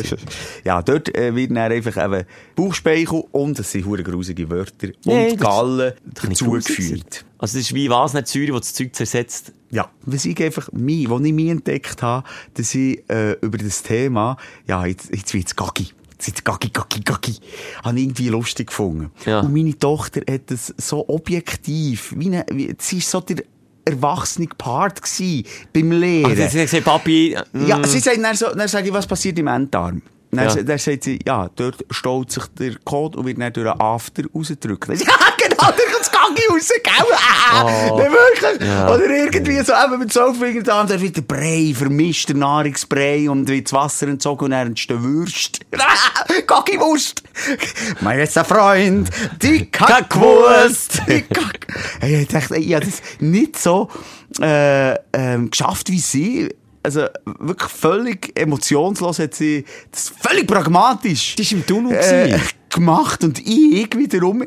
Ja, dort äh, wird dann einfach eben Bauchspeichel und, das sind hure grusige Wörter, Nee, und Galle das- dazugeführt. Also das ist wie was, nicht Säure, die das Zeug zersetzt. Ja, was ich einfach mich, was ich mich entdeckt habe, dass ich äh, über das Thema, ja, jetzt, jetzt wird's Gaggi. Jetzt wird's Gaggi, Gaggi, Gaggi. Habe ich irgendwie lustig gefunden. Ja. Und meine Tochter hat das so objektiv, wie eine, wie, sie ist so der erwachsene Part gsi beim Lehren. Also sie hat gesagt, Papi... Mm. Ja, sie sagt dann so, dann sage ich, was passiert im Enddarm? Dann, Ja. sa- dann sagt sie, ja, dort staut sich der Code und wird dann durch einen After rausgedrückt. Dann sage ich, ja, genau, durch das Gaggi raus, gell? Ah, Oh. Dann wirklich. Ja. Oder irgendwie so, eben mit Zwölffinger da, und dann wird der Brei, vermischter Nahrungsbrei, und wird das Wasser entzogen und dann entstehen Würste. Gaggi-Wurst! Mein letzter Freund, die Kackwurst! Die Kack... Hey, ich dachte, ich habe das nicht so äh, ähm, geschafft wie sie. Also wirklich völlig emotionslos hat sie das völlig pragmatisch. Die ist im Tunnel äh, gewesen. gemacht und ich wiederum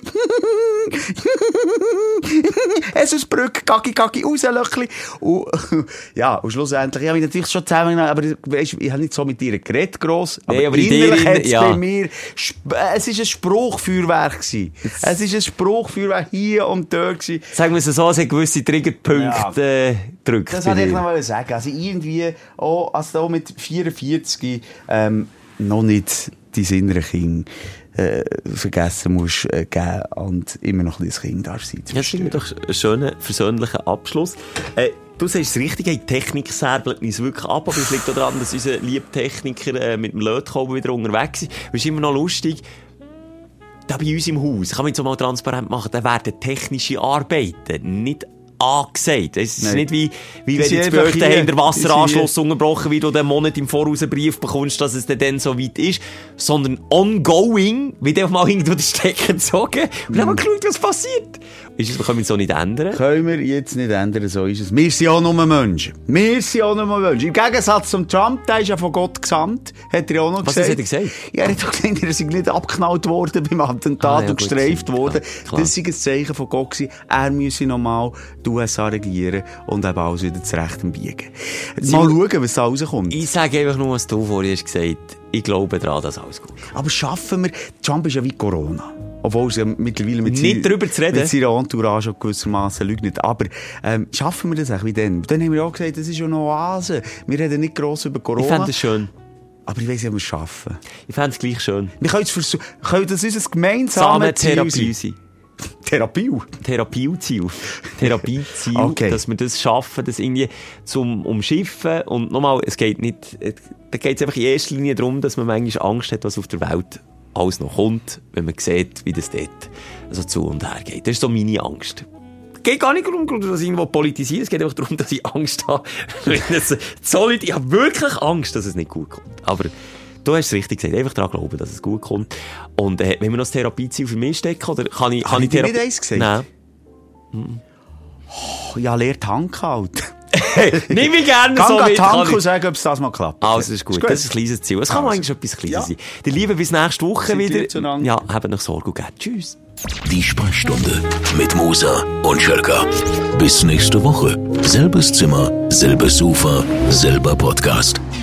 Jesus Brück, Gaggi, Gaggi, raus, Löchli. Und, ja, und schlussendlich, ich habe mich natürlich schon zusammengenommen, aber weißt, ich habe nicht so mit ihr geredet, gross. Aber, nee, aber innerlich hat es ja. bei mir, es war ein Spruchfeuerwerk gewesen. Es war ein Spruchfeuerwerk hier und dort gewesen. Sagen wir es so, es hat gewisse Triggerpunkte ja. äh, gedrückt. Das wollte ich noch mal sagen. Also irgendwie, auch, also mit vierundvierzig, ähm, noch nicht dein innere Kind äh, vergessen musst äh, geben und immer noch dein Kind darf sein. Ja, das ist mir doch ein schöner, versöhnlicher Abschluss. Äh, du sagst es richtig, die Technik särbelt uns wirklich ab, aber es liegt auch daran, dass unser lieber Techniker äh, mit dem Lötkolben wieder unterwegs ist. Es ist immer noch lustig, da bei uns im Haus, kann man jetzt so mal transparent machen, da werden technische Arbeiten nicht angesagt. Es ist Nein. nicht wie, wie wenn jetzt bei euch daheim der Wasseranschluss unterbrochen wird, oder einen Monat im Voraus einen Brief bekommst, dass es dann so weit ist, sondern ongoing, wie der mal irgendwo den Stecker gezogen und dann haben wir geschaut, was passiert. Ist es, wir können es so nicht ändern? Können wir jetzt nicht ändern, so ist es. Wir sind auch nur Menschen. Wir sind auch nur Menschen. Im Gegensatz zum Trump, der ist ja von Gott gesandt, hat er auch noch was gesagt. Was hat er gesagt? Ja, er hat doch gesagt, er ist nicht abgeknallt worden beim Attentat ah, ja, und gestreift gut, worden. Klar. Das war ein Zeichen von Gott gewesen. Er müsse nochmal die U S A regieren und eben alles wieder zurecht biegen. Sie mal schauen, was da rauskommt. Ich sage einfach nur, was du vorhin hast gesagt. Ich glaube daran, dass alles gut ist. Aber schaffen wir, Trump ist ja wie Corona. Obwohl es ja mittlerweile mit, nicht seiner, drüber zu reden. mit seiner Entourage auch gewissermaßen leugnet. Aber ähm, schaffen wir das auch wie dann? Dann haben wir auch gesagt, das ist ja eine Oase. Wir reden nicht gross über Corona. Ich fände das schön. Aber ich weiss nicht, ob wir es schaffen. Ich fände es gleich schön. Wir können, es können das unser gemeinsames Therapie sein. Therapie? Therapieziel. Therapieziel, okay. Dass wir das schaffen, das irgendwie zum Umschiffen. Und nochmal, es geht nicht, da geht es einfach in erster Linie darum, dass man manchmal Angst hat, was auf der Welt alles noch kommt, wenn man sieht, wie das dort also zu und her geht. Das ist so meine Angst. Es geht gar nicht darum, dass ich irgendwo politisiere, es geht einfach darum, dass ich Angst habe. Solid, ich habe wirklich Angst, dass es nicht gut kommt. Aber du hast es richtig gesagt, einfach daran glauben, dass es gut kommt. Und äh, wenn wir noch das Therapieziel für mich stecken, oder kann ich... Kann Habe ich ich dir Thera- nicht eins gesagt? Nein. Mhm. Oh, ja, lehrt Hand gehalten. Nimm mich gerne kann so mit. Kann ich sagen, ob es das mal klappt. Also, das ist gut. Ist gut. Das ist ein kleines Ziel. Es kann also. eigentlich etwas Kleines Ja. sein. Die Liebe bis nächste Woche Seid wieder. zueinander. Ja, habt noch Sorge und Geld. Tschüss. Die Sprechstunde mit Musa und Schelka. Bis nächste Woche. Selbes Zimmer, selbes Sofa, selber Podcast.